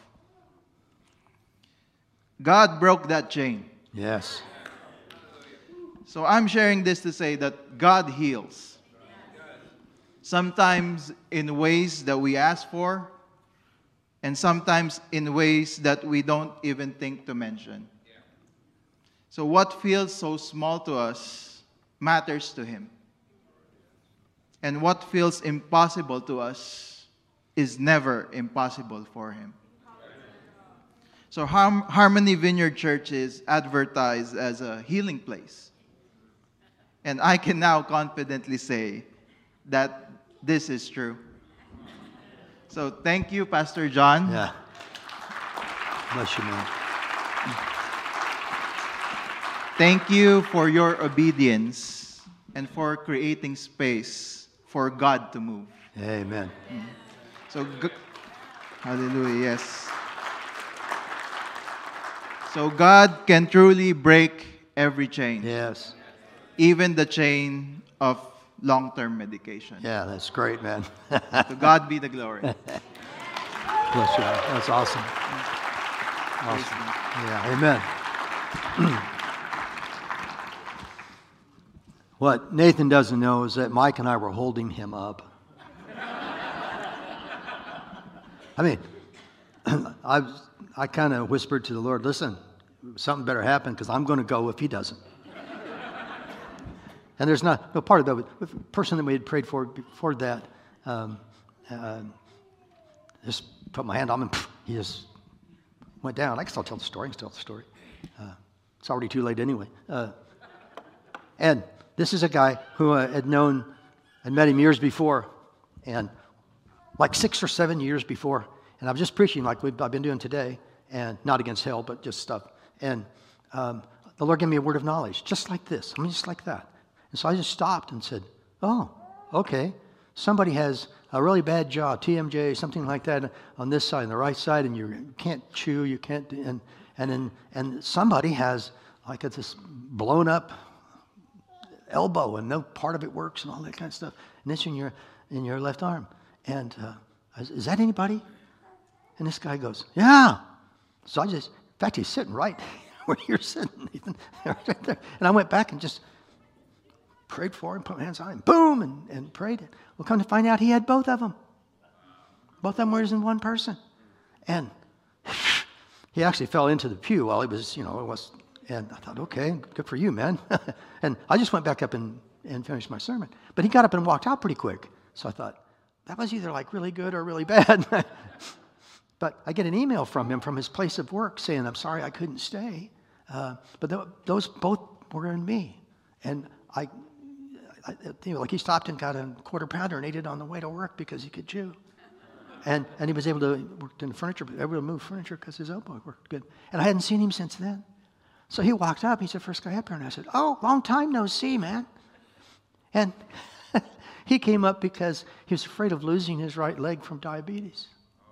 God broke that chain. Yes. So I'm sharing this to say that God heals. Sometimes in ways that we ask for, and sometimes in ways that we don't even think to mention. So what feels so small to us matters to Him. And what feels impossible to us is never impossible for Him. So Harmony Vineyard Church is advertised as a healing place. And I can now confidently say that this is true. So thank you, Pastor John. Yeah. Bless you, man. Thank you for your obedience and for creating space for God to move. Amen. So, hallelujah, yes. So God can truly break every chain. Yes. Even the chain of long-term medication. Yeah, that's great, man. To God be the glory. Bless you. That's awesome. Awesome. Yeah, amen. What Nathan doesn't know is that Mike and I were holding him up. I mean, I kind of whispered to the Lord, listen, something better happen because I'm going to go if he doesn't. And there's no part of that. The person that we had prayed for before that, just put my hand on him, he just went down. I can still tell the story. It's already too late anyway. And this is a guy who had met him years before, and like 6 or 7 years before. And I was just preaching like I've been doing today, and not against hell, but just stuff. And the Lord gave me a word of knowledge, just like this. I mean, just like that. And so I just stopped and said, oh, okay. Somebody has a really bad jaw, TMJ, something like that on this side, on the right side, and you can't chew, you can't, and somebody has like this blown up elbow and no part of it works and all that kind of stuff. And it's in your left arm. And is that anybody? And this guy goes, yeah. So in fact, he's sitting right where you're sitting, Nathan, right there. And I went back and just prayed for him, put my hands on him, boom, and prayed. Well, come to find out, he had both of them. Both of them were in one person. And he actually fell into the pew while he was, and I thought, okay, good for you, man. And I just went back up and finished my sermon. But he got up and walked out pretty quick. So I thought, that was either like really good or really bad. But I get an email from him from his place of work saying, I'm sorry I couldn't stay. But those both were in me. And I like he stopped and got a quarter pounder and ate it on the way to work because he could chew. And he was able to work in the furniture, able to move furniture because his elbow worked good. And I hadn't seen him since then. So he walked up. He's the first guy up here. And I said, oh, long time no see, man. And he came up because he was afraid of losing his right leg from diabetes.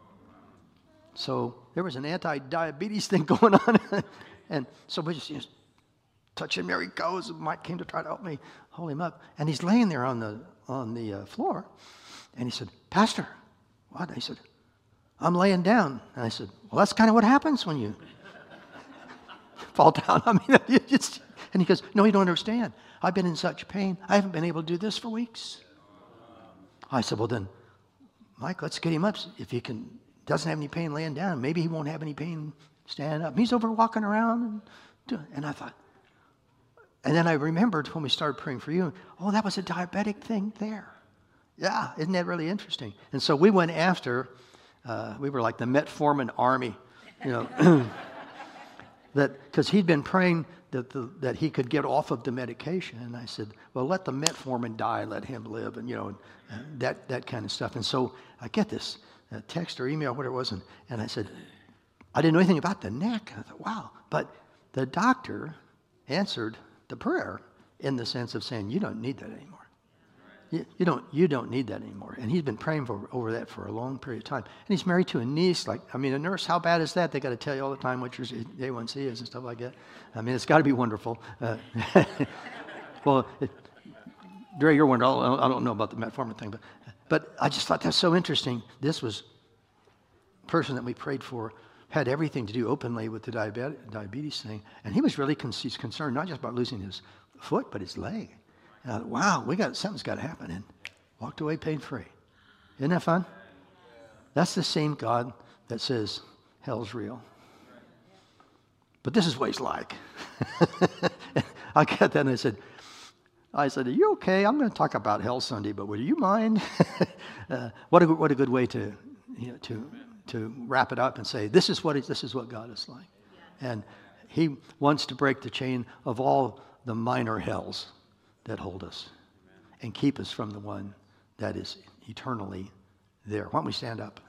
So there was an anti-diabetes thing going on. And so we just touch him. There he goes. Mike came to try to help me hold him up. And he's laying there on the floor. And he said, Pastor, what? He said, I'm laying down. And I said, well, that's kind of what happens when you fall down. I mean, and he goes, no, you don't understand. I've been in such pain. I haven't been able to do this for weeks. I said, well, then, Mike, let's get him up. If he doesn't have any pain laying down, maybe he won't have any pain standing up. He's over walking around. And I thought, and then I remembered when we started praying for you, oh, that was a diabetic thing there. Yeah, isn't that really interesting? And so we went after, we were like the metformin army, because he'd been praying that he could get off of the medication. And I said, well, let the metformin die, let him live, and that kind of stuff. And so I get this text or email, whatever it was, and I said, I didn't know anything about the neck. I thought, wow. But the doctor answered the prayer in the sense of saying, you don't need that anymore. You don't need that anymore. And he's been praying over that for a long period of time. And he's married to a niece. A nurse, how bad is that? They got to tell you all the time what your A1C is and stuff like that. I mean, it's got to be wonderful. Well, Dre, you're wondering, I don't know about the metformin thing, but I just thought that's so interesting. This was a person that we prayed for, had everything to do openly with the diabetes thing. And he was really he's concerned not just about losing his foot, but his leg. And I thought, wow, something's got to happen. And walked away pain-free. Isn't that fun? That's the same God that says hell's real. But this is what he's like. I got that and I said, are you okay? I'm going to talk about hell Sunday, but would you mind? What a good way to wrap it up and say, this is what God is like. And he wants to break the chain of all the minor hells that hold us and keep us from the one that is eternally there. Why don't we stand up?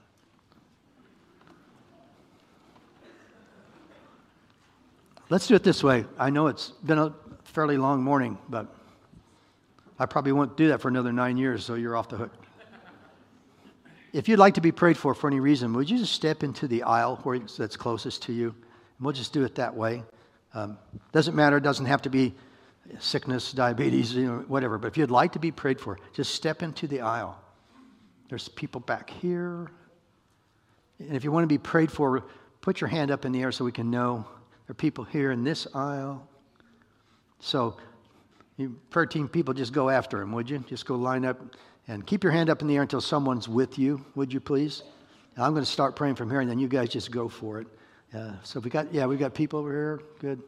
Let's do it this way. I know it's been a fairly long morning, but I probably won't do that for another 9 years, so you're off the hook. If you'd like to be prayed for any reason, would you just step into the aisle that's closest to you? And we'll just do it that way. Doesn't matter. It doesn't have to be sickness, diabetes, whatever. But if you'd like to be prayed for, just step into the aisle. There's people back here. And if you want to be prayed for, put your hand up in the air so we can know there are people here in this aisle. So you prayer team people, just go after him, would you? Just go line up and keep your hand up in the air until someone's with you, would you please? And I'm going to start praying from here, and then you guys just go for it. So we've got people over here. Good.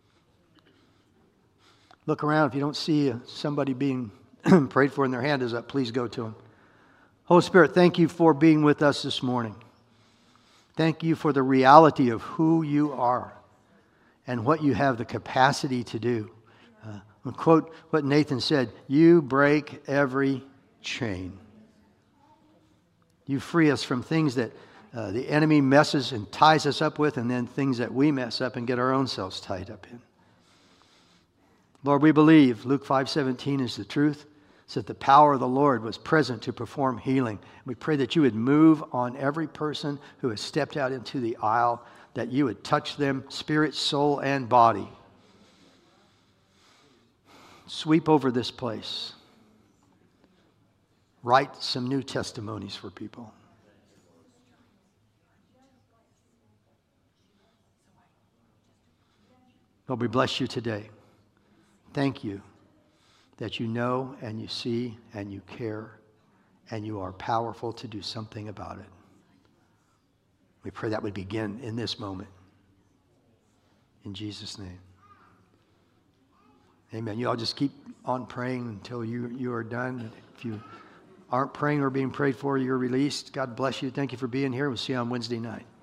Look around. If you don't see somebody being prayed for and their hand is up, please go to them. Holy Spirit, thank you for being with us this morning. Thank you for the reality of who you are and what you have the capacity to do. I'll quote what Nathan said, you break every chain. You free us from things that the enemy messes and ties us up with, and then things that we mess up and get our own selves tied up in. Lord, we believe Luke 5:17 is the truth. It says the power of the Lord was present to perform healing. We pray that you would move on every person who has stepped out into the aisle, that you would touch them, spirit, soul, and body. Sweep over this place. Write some new testimonies for people. Lord, we bless you today. Thank you that you know and you see and you care and you are powerful to do something about it. We pray that would begin in this moment. In Jesus' name. Amen. You all just keep on praying until you are done. If you aren't praying or being prayed for, you're released. God bless you. Thank you for being here. We'll see you on Wednesday night.